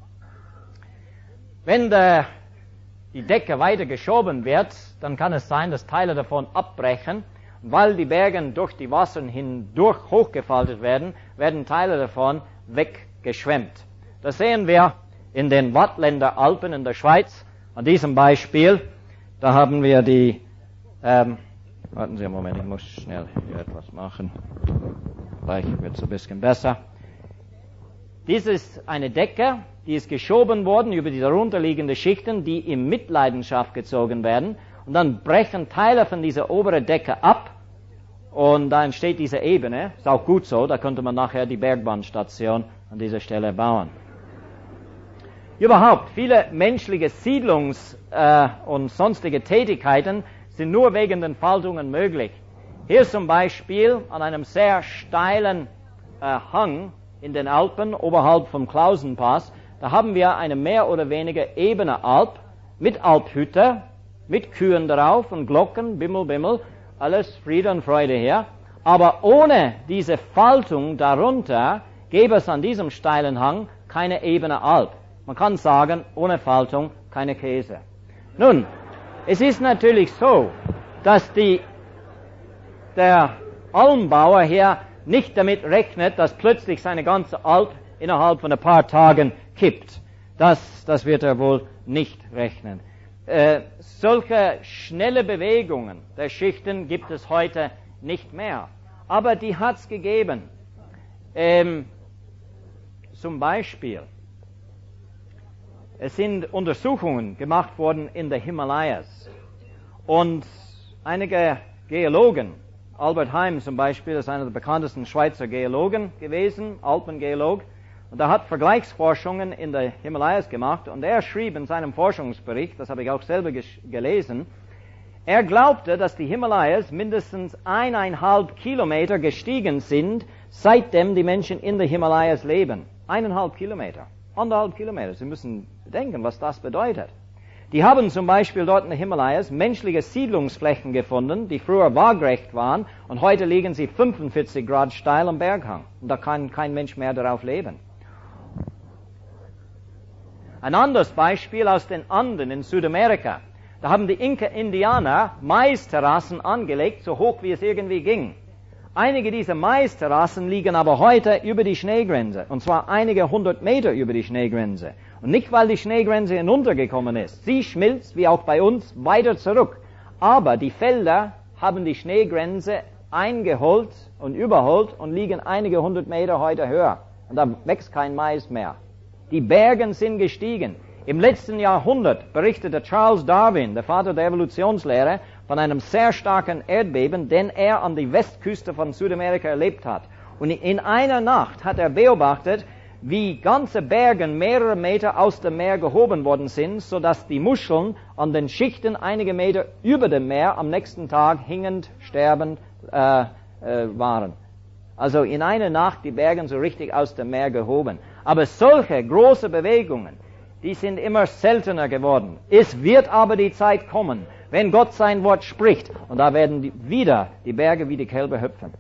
Wenn der, die Decke weiter geschoben wird, dann kann es sein, dass Teile davon abbrechen. Weil die Berge durch die Wasser hindurch hochgefaltet werden, werden Teile davon weggeschwemmt. Das sehen wir in den Wattländer Alpen in der Schweiz. An diesem Beispiel, da haben wir die, ähm, warten Sie einen Moment, ich muss schnell hier etwas machen. Gleich wird es ein bisschen besser. Dies ist eine Decke, die ist geschoben worden über die darunterliegenden Schichten, die in Mitleidenschaft gezogen werden. Und dann brechen Teile von dieser oberen Decke ab und da entsteht diese Ebene. Ist auch gut so, da könnte man nachher die Bergbahnstation an dieser Stelle bauen. Überhaupt, viele menschliche Siedlungs- äh, und sonstige Tätigkeiten sind nur wegen den Faltungen möglich. Hier zum Beispiel an einem sehr steilen äh, Hang in den Alpen, oberhalb vom Klausenpass, da haben wir eine mehr oder weniger ebene Alp mit Alphütte, mit Kühen drauf und Glocken, Bimmel, Bimmel, alles Friede und Freude hier. Aber ohne diese Faltung darunter gäbe es an diesem steilen Hang keine ebene Alp. Man kann sagen, ohne Faltung keine Käse. Nun, es ist natürlich so, dass die, der Almbauer hier nicht damit rechnet, dass plötzlich seine ganze Alp innerhalb von ein paar Tagen kippt. Das, das wird er wohl nicht rechnen. Äh, solche schnelle Bewegungen der Schichten gibt es heute nicht mehr. Aber die hat es gegeben. Ähm, zum Beispiel, es sind Untersuchungen gemacht worden in der Himalayas. Und einige Geologen, Albert Heim zum Beispiel, ist einer der bekanntesten Schweizer Geologen gewesen, Alpengeolog, und er hat Vergleichsforschungen in der Himalayas gemacht und er schrieb in seinem Forschungsbericht, das habe ich auch selber gelesen, er glaubte, dass die Himalayas mindestens eineinhalb Kilometer gestiegen sind, seitdem die Menschen in der Himalayas leben. Eineinhalb Kilometer, anderthalb Kilometer. Sie müssen bedenken, was das bedeutet. Die haben zum Beispiel dort in den Himalayas menschliche Siedlungsflächen gefunden, die früher waagerecht waren und heute liegen sie fünfundvierzig Grad steil am Berghang. Und da kann kein Mensch mehr darauf leben. Ein anderes Beispiel aus den Anden in Südamerika. Da haben die Inka-Indianer Maisterrassen angelegt, so hoch wie es irgendwie ging. Einige dieser Maisterrassen liegen aber heute über die Schneegrenze, und zwar einige hundert Meter über die Schneegrenze. Und nicht, weil die Schneegrenze hinuntergekommen ist. Sie schmilzt, wie auch bei uns, weiter zurück. Aber die Felder haben die Schneegrenze eingeholt und überholt und liegen einige hundert Meter heute höher. Und da wächst kein Mais mehr. Die Berge sind gestiegen. Im letzten Jahrhundert berichtete Charles Darwin, der Vater der Evolutionslehre, von einem sehr starken Erdbeben, den er an die Westküste von Südamerika erlebt hat. Und in einer Nacht hat er beobachtet, wie ganze Berge mehrere Meter aus dem Meer gehoben worden sind, sodass die Muscheln an den Schichten einige Meter über dem Meer am nächsten Tag hingend, sterbend äh, äh, waren. Also in einer Nacht die Berge so richtig aus dem Meer gehoben. Aber solche große Bewegungen, die sind immer seltener geworden. Es wird aber die Zeit kommen, wenn Gott sein Wort spricht, und da werden die, wieder die Berge wie die Kälber hüpfen.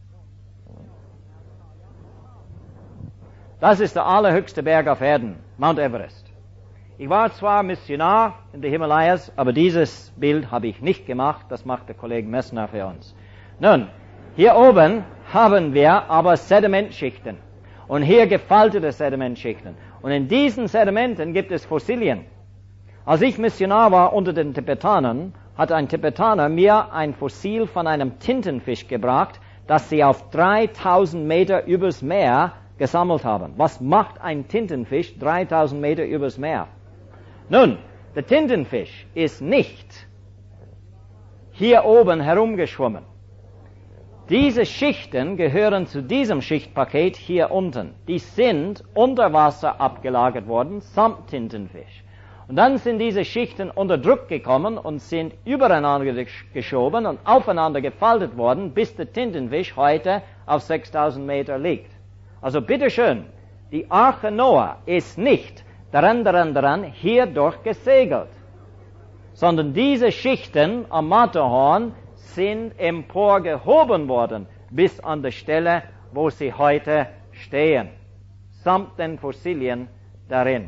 Das ist der allerhöchste Berg auf Erden, Mount Everest. Ich war zwar Missionar in den Himalayas, aber dieses Bild habe ich nicht gemacht, das macht der Kollege Messner für uns. Nun, hier oben haben wir aber Sedimentschichten und hier gefaltete Sedimentschichten. Und in diesen Sedimenten gibt es Fossilien. Als ich Missionar war unter den Tibetanern, hat ein Tibetaner mir ein Fossil von einem Tintenfisch gebracht, das sie auf dreitausend Meter übers Meer gesammelt haben. Was macht ein Tintenfisch dreitausend Meter übers Meer? Nun, der Tintenfisch ist nicht hier oben herumgeschwommen. Diese Schichten gehören zu diesem Schichtpaket hier unten. Die sind unter Wasser abgelagert worden, samt Tintenfisch. Und dann sind diese Schichten unter Druck gekommen und sind übereinander geschoben und aufeinander gefaltet worden, bis der Tintenfisch heute auf sechstausend Meter liegt. Also bitteschön, die Arche Noah ist nicht daran, daran, daran, hier durchgesegelt, sondern diese Schichten am Matterhorn sind emporgehoben worden, bis an der Stelle, wo sie heute stehen, samt den Fossilien darin.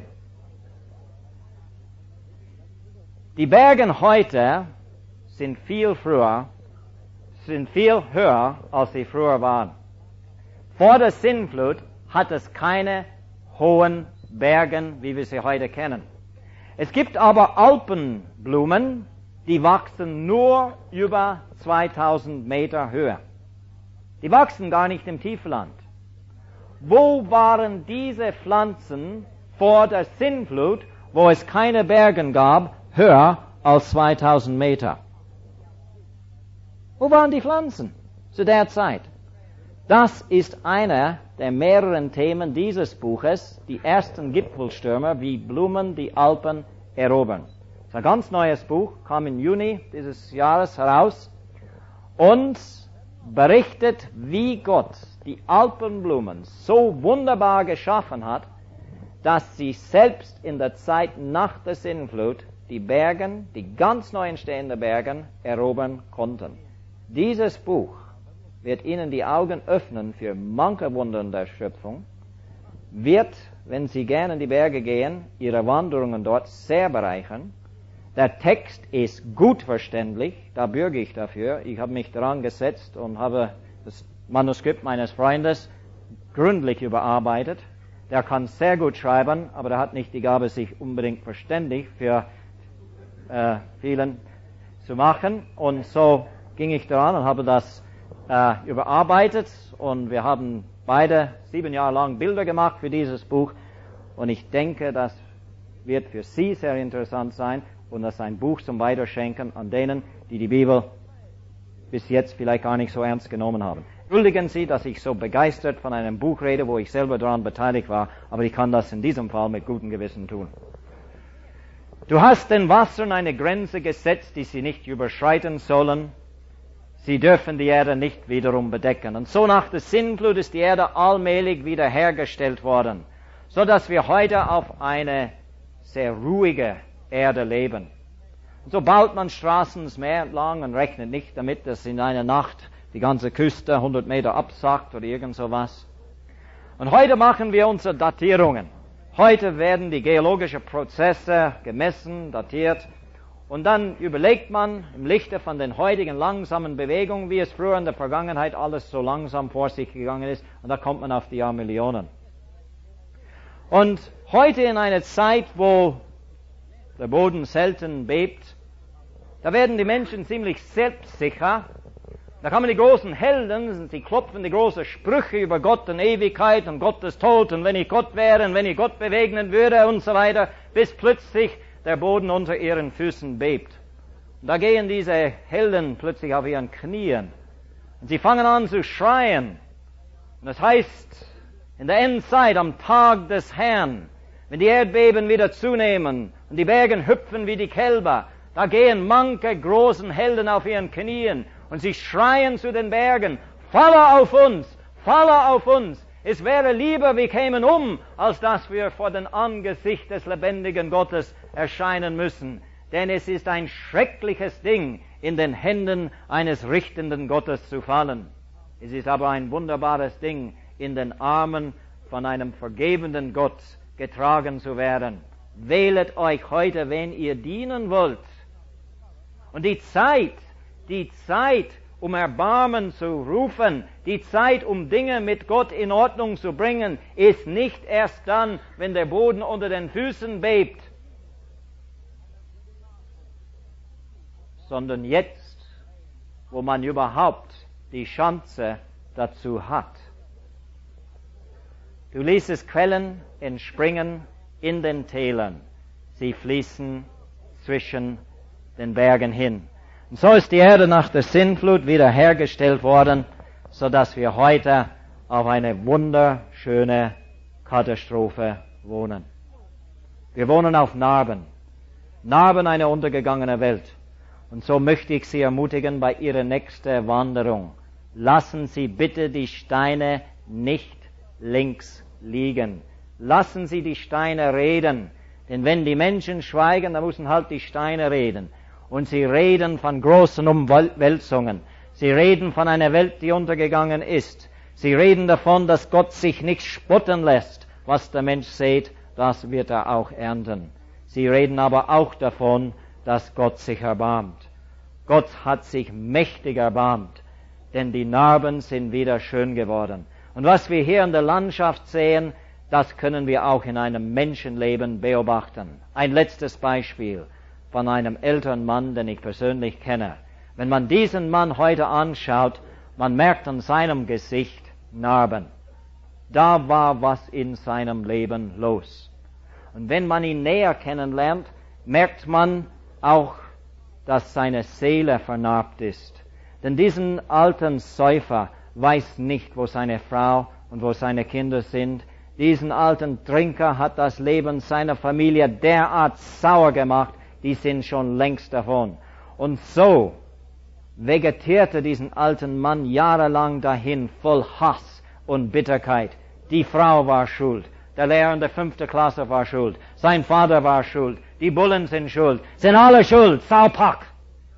Die Berge heute sind viel früher, sind viel höher, als sie früher waren. Vor der Sintflut hat es keine hohen Berge, wie wir sie heute kennen. Es gibt aber Alpenblumen, die wachsen nur über zweitausend Meter Höhe. Die wachsen gar nicht im Tiefland. Wo waren diese Pflanzen vor der Sintflut, wo es keine Berge gab, höher als zweitausend Meter? Wo waren die Pflanzen zu der Zeit? Das ist einer der mehreren Themen dieses Buches, die ersten Gipfelstürme, wie Blumen die Alpen erobern. Das ist ein ganz neues Buch, kam im Juni dieses Jahres heraus und berichtet, wie Gott die Alpenblumen so wunderbar geschaffen hat, dass sie selbst in der Zeit nach der Sintflut die Berge, die ganz neu entstehenden Berge, erobern konnten. Dieses Buch wird Ihnen die Augen öffnen für manche Wunder der Schöpfung, wird, wenn Sie gerne in die Berge gehen, Ihre Wanderungen dort sehr bereichern. Der Text ist gut verständlich, da bürge ich dafür. Ich habe mich daran gesetzt und habe das Manuskript meines Freundes gründlich überarbeitet. Der kann sehr gut schreiben, aber der hat nicht die Gabe, sich unbedingt verständlich für äh, vielen zu machen. Und so ging ich daran und habe das äh, überarbeitet. Und wir haben beide sieben Jahre lang Bilder gemacht für dieses Buch. Und ich denke, das wird für Sie sehr interessant sein. Und das ist ein Buch zum Weiterschenken an denen, die die Bibel bis jetzt vielleicht gar nicht so ernst genommen haben. Entschuldigen Sie, dass ich so begeistert von einem Buch rede, wo ich selber daran beteiligt war, aber ich kann das in diesem Fall mit gutem Gewissen tun. Du hast den Wassern eine Grenze gesetzt, die sie nicht überschreiten sollen. Sie dürfen die Erde nicht wiederum bedecken. Und so nach der Sintflut ist die Erde allmählich wiederhergestellt worden, so dass wir heute auf eine sehr ruhige Erde leben. Und so baut man Straßen ins Meer entlang und rechnet nicht damit, dass in einer Nacht die ganze Küste hundert Meter absackt oder irgend sowas. Und heute machen wir unsere Datierungen. Heute werden die geologischen Prozesse gemessen, datiert. Und dann überlegt man im Lichte von den heutigen langsamen Bewegungen, wie es früher in der Vergangenheit alles so langsam vor sich gegangen ist. Und da kommt man auf die Jahrmillionen. Und heute in einer Zeit, wo der Boden selten bebt, Da werden die Menschen ziemlich selbstsicher. Da kommen die großen Helden, sie klopfen die großen Sprüche über Gott und Ewigkeit und Gott ist tot und wenn ich Gott wäre und wenn ich Gott begegnen würde und so weiter, bis plötzlich der Boden unter ihren Füßen bebt. Und da gehen diese Helden plötzlich auf ihren Knien und sie fangen an zu schreien. Und das heißt, in der Endzeit, am Tag des Herrn, wenn die Erdbeben wieder zunehmen und die Berge hüpfen wie die Kälber, da gehen manche großen Helden auf ihren Knien und sie schreien zu den Bergen, falle auf uns, falle auf uns. Es wäre lieber, wir kämen um, als dass wir vor dem Angesicht des lebendigen Gottes erscheinen müssen. Denn es ist ein schreckliches Ding, in den Händen eines richtenden Gottes zu fallen. Es ist aber ein wunderbares Ding, in den Armen von einem vergebenden Gott getragen zu werden. Wählet euch heute, wen ihr dienen wollt. Und die Zeit, die Zeit, um Erbarmen zu rufen, die Zeit, um Dinge mit Gott in Ordnung zu bringen, ist nicht erst dann, wenn der Boden unter den Füßen bebt, sondern jetzt, wo man überhaupt die Chance dazu hat. Du ließest Quellen entspringen in den Tälern. Sie fließen zwischen den Bergen hin. Und so ist die Erde nach der Sintflut wiederhergestellt worden, so dass wir heute auf eine wunderschöne Katastrophe wohnen. Wir wohnen auf Narben. Narben einer untergegangenen Welt. Und so möchte ich Sie ermutigen bei Ihrer nächsten Wanderung. Lassen Sie bitte die Steine nicht links liegen. Lassen Sie die Steine reden. Denn wenn die Menschen schweigen, dann müssen halt die Steine reden. Und sie reden von großen Umwälzungen. Sie reden von einer Welt, die untergegangen ist. Sie reden davon, dass Gott sich nicht spotten lässt. Was der Mensch sät, das wird er auch ernten. Sie reden aber auch davon, dass Gott sich erbarmt. Gott hat sich mächtig erbarmt, denn die Narben sind wieder schön geworden. Und was wir hier in der Landschaft sehen, das können wir auch in einem Menschenleben beobachten. Ein letztes Beispiel von einem älteren Mann, den ich persönlich kenne. Wenn man diesen Mann heute anschaut, man merkt an seinem Gesicht Narben. Da war was in seinem Leben los. Und wenn man ihn näher kennenlernt, merkt man auch, dass seine Seele vernarbt ist. Denn diesen alten Säufer weiß nicht, wo seine Frau und wo seine Kinder sind. Diesen alten Trinker hat das Leben seiner Familie derart sauer gemacht, die sind schon längst davon. Und so vegetierte diesen alten Mann jahrelang dahin, voll Hass und Bitterkeit. Die Frau war schuld, der Lehrer in der fünften Klasse war schuld, sein Vater war schuld, die Bullen sind schuld, sind alle schuld, Saupack.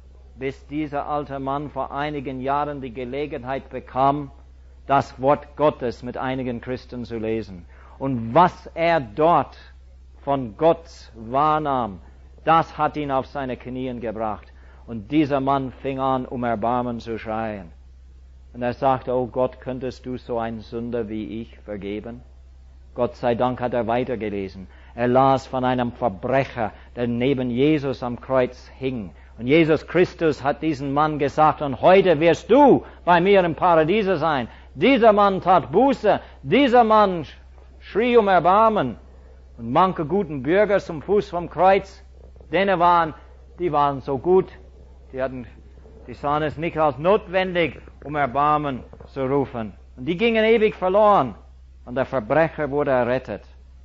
Bis dieser alte Mann vor einigen Jahren die Gelegenheit bekam, das Wort Gottes mit einigen Christen zu lesen. Und was er dort von Gott wahrnahm, das hat ihn auf seine Knien gebracht. Und dieser Mann fing an, um Erbarmen zu schreien. Und er sagte, oh Gott, könntest du so einen Sünder wie ich vergeben? Gott sei Dank hat er weitergelesen. Er las von einem Verbrecher, der neben Jesus am Kreuz hing. Und Jesus Christus hat diesen Mann gesagt, und heute wirst du bei mir im Paradiese sein. Dieser Mann tat Buße, dieser Mann schrie um Erbarmen. Und manche guten Bürger zum Fuß vom Kreuz, denen waren, die waren so gut, die hatten, die sahen es nicht als notwendig, um Erbarmen zu rufen. Und die gingen ewig verloren. Und der Verbrecher wurde errettet.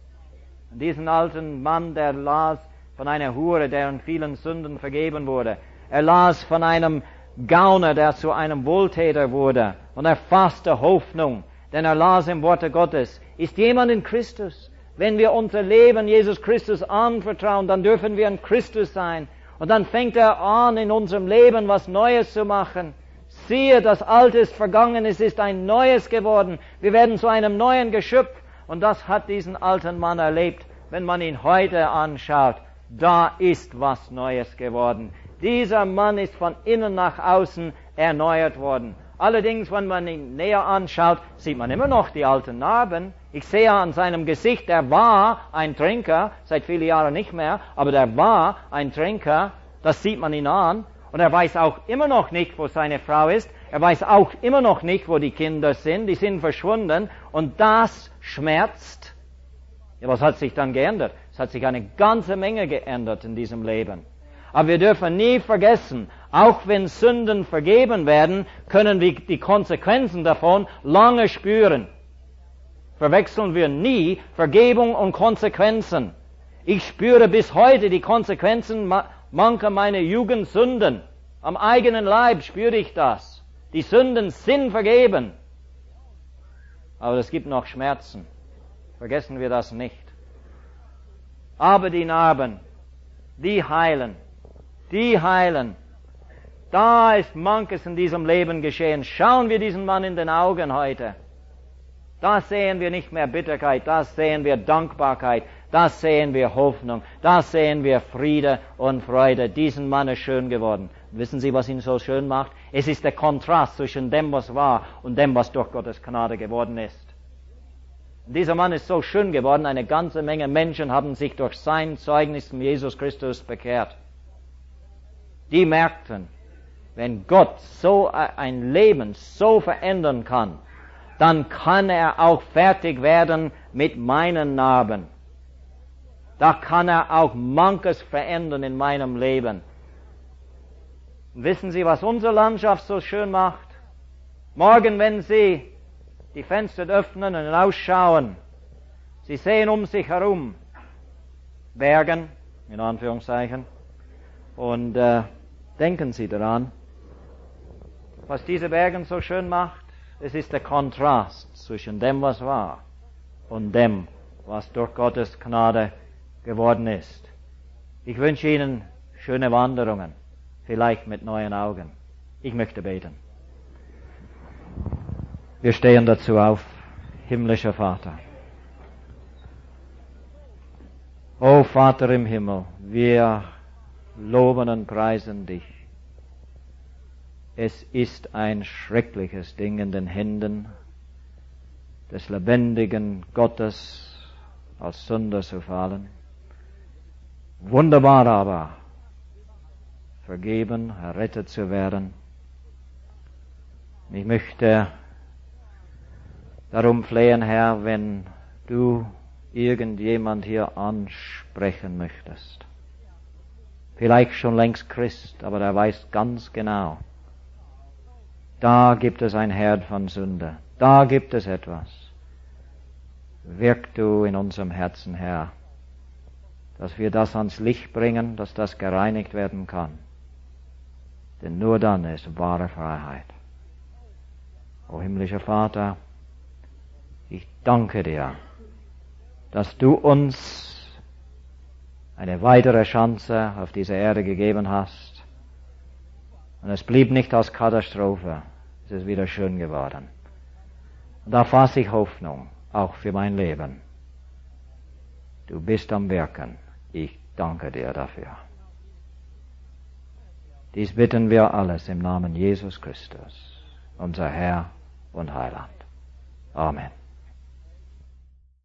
Und diesen alten Mann, der las von einer Hure, deren vielen Sünden vergeben wurde. Er las von einem Gauner, der zu einem Wohltäter wurde. Und er fasste Hoffnung, denn er las im Worte Gottes. Ist jemand in Christus? Wenn wir unser Leben Jesus Christus anvertrauen, dann dürfen wir in Christus sein. Und dann fängt er an, in unserem Leben was Neues zu machen. Siehe, das Alte ist vergangen, es ist ein Neues geworden. Wir werden zu einem neuen Geschöpf. Und das hat diesen alten Mann erlebt. Wenn man ihn heute anschaut, da ist was Neues geworden. Dieser Mann ist von innen nach außen erneuert worden. Allerdings, wenn man ihn näher anschaut, sieht man immer noch die alten Narben. Ich sehe an seinem Gesicht, er war ein Trinker, seit vielen Jahren nicht mehr, aber der war ein Trinker, das sieht man ihn an. Und er weiß auch immer noch nicht, wo seine Frau ist. Er weiß auch immer noch nicht, wo die Kinder sind. Die sind verschwunden. Und das schmerzt. Ja, was hat sich dann geändert? Es hat sich eine ganze Menge geändert in diesem Leben. Aber wir dürfen nie vergessen, auch wenn Sünden vergeben werden, können wir die Konsequenzen davon lange spüren. Verwechseln wir nie Vergebung und Konsequenzen. Ich spüre bis heute die Konsequenzen mancher meiner Jugendsünden. Am eigenen Leib spüre ich das. Die Sünden sind vergeben. Aber es gibt noch Schmerzen. Vergessen wir das nicht. Aber die Narben, die heilen. Die heilen. Da ist manches in diesem Leben geschehen. Schauen wir diesen Mann in den Augen heute. Da sehen wir nicht mehr Bitterkeit, da sehen wir Dankbarkeit, da sehen wir Hoffnung, da sehen wir Friede und Freude. Diesen Mann ist schön geworden. Wissen Sie, was ihn so schön macht? Es ist der Kontrast zwischen dem, was war, und dem, was durch Gottes Gnade geworden ist. Dieser Mann ist so schön geworden, eine ganze Menge Menschen haben sich durch sein Zeugnis von Jesus Christus bekehrt. Die merkten, wenn Gott so ein Leben so verändern kann, dann kann er auch fertig werden mit meinen Narben. Da kann er auch manches verändern in meinem Leben. Und wissen Sie, was unsere Landschaft so schön macht? Morgen, wenn Sie die Fenster öffnen und hinausschauen, Sie sehen um sich herum Bergen, in Anführungszeichen, und äh, denken Sie daran, was diese Berge so schön macht. Es ist der Kontrast zwischen dem, was war, und dem, was durch Gottes Gnade geworden ist. Ich wünsche Ihnen schöne Wanderungen, vielleicht mit neuen Augen. Ich möchte beten. Wir stehen dazu auf, himmlischer Vater. O Vater im Himmel, wir loben und preisen dich. Es ist ein schreckliches Ding, in den Händen des lebendigen Gottes als Sünder zu fallen. Wunderbar aber, vergeben, errettet zu werden. Ich möchte darum flehen, Herr, wenn du irgendjemand hier ansprechen möchtest. Vielleicht schon längst Christ, aber er weiß ganz genau, da gibt es ein Herd von Sünde. Da gibt es etwas. Wirk du in unserem Herzen, Herr, dass wir das ans Licht bringen, dass das gereinigt werden kann. Denn nur dann ist wahre Freiheit. O himmlischer Vater, ich danke dir, dass du uns eine weitere Chance auf dieser Erde gegeben hast. Und es blieb nicht als Katastrophe. Es ist wieder schön geworden. Und da fasse ich Hoffnung, auch für mein Leben. Du bist am Wirken. Ich danke dir dafür. Dies bitten wir alles im Namen Jesus Christus, unser Herr und Heiland. Amen.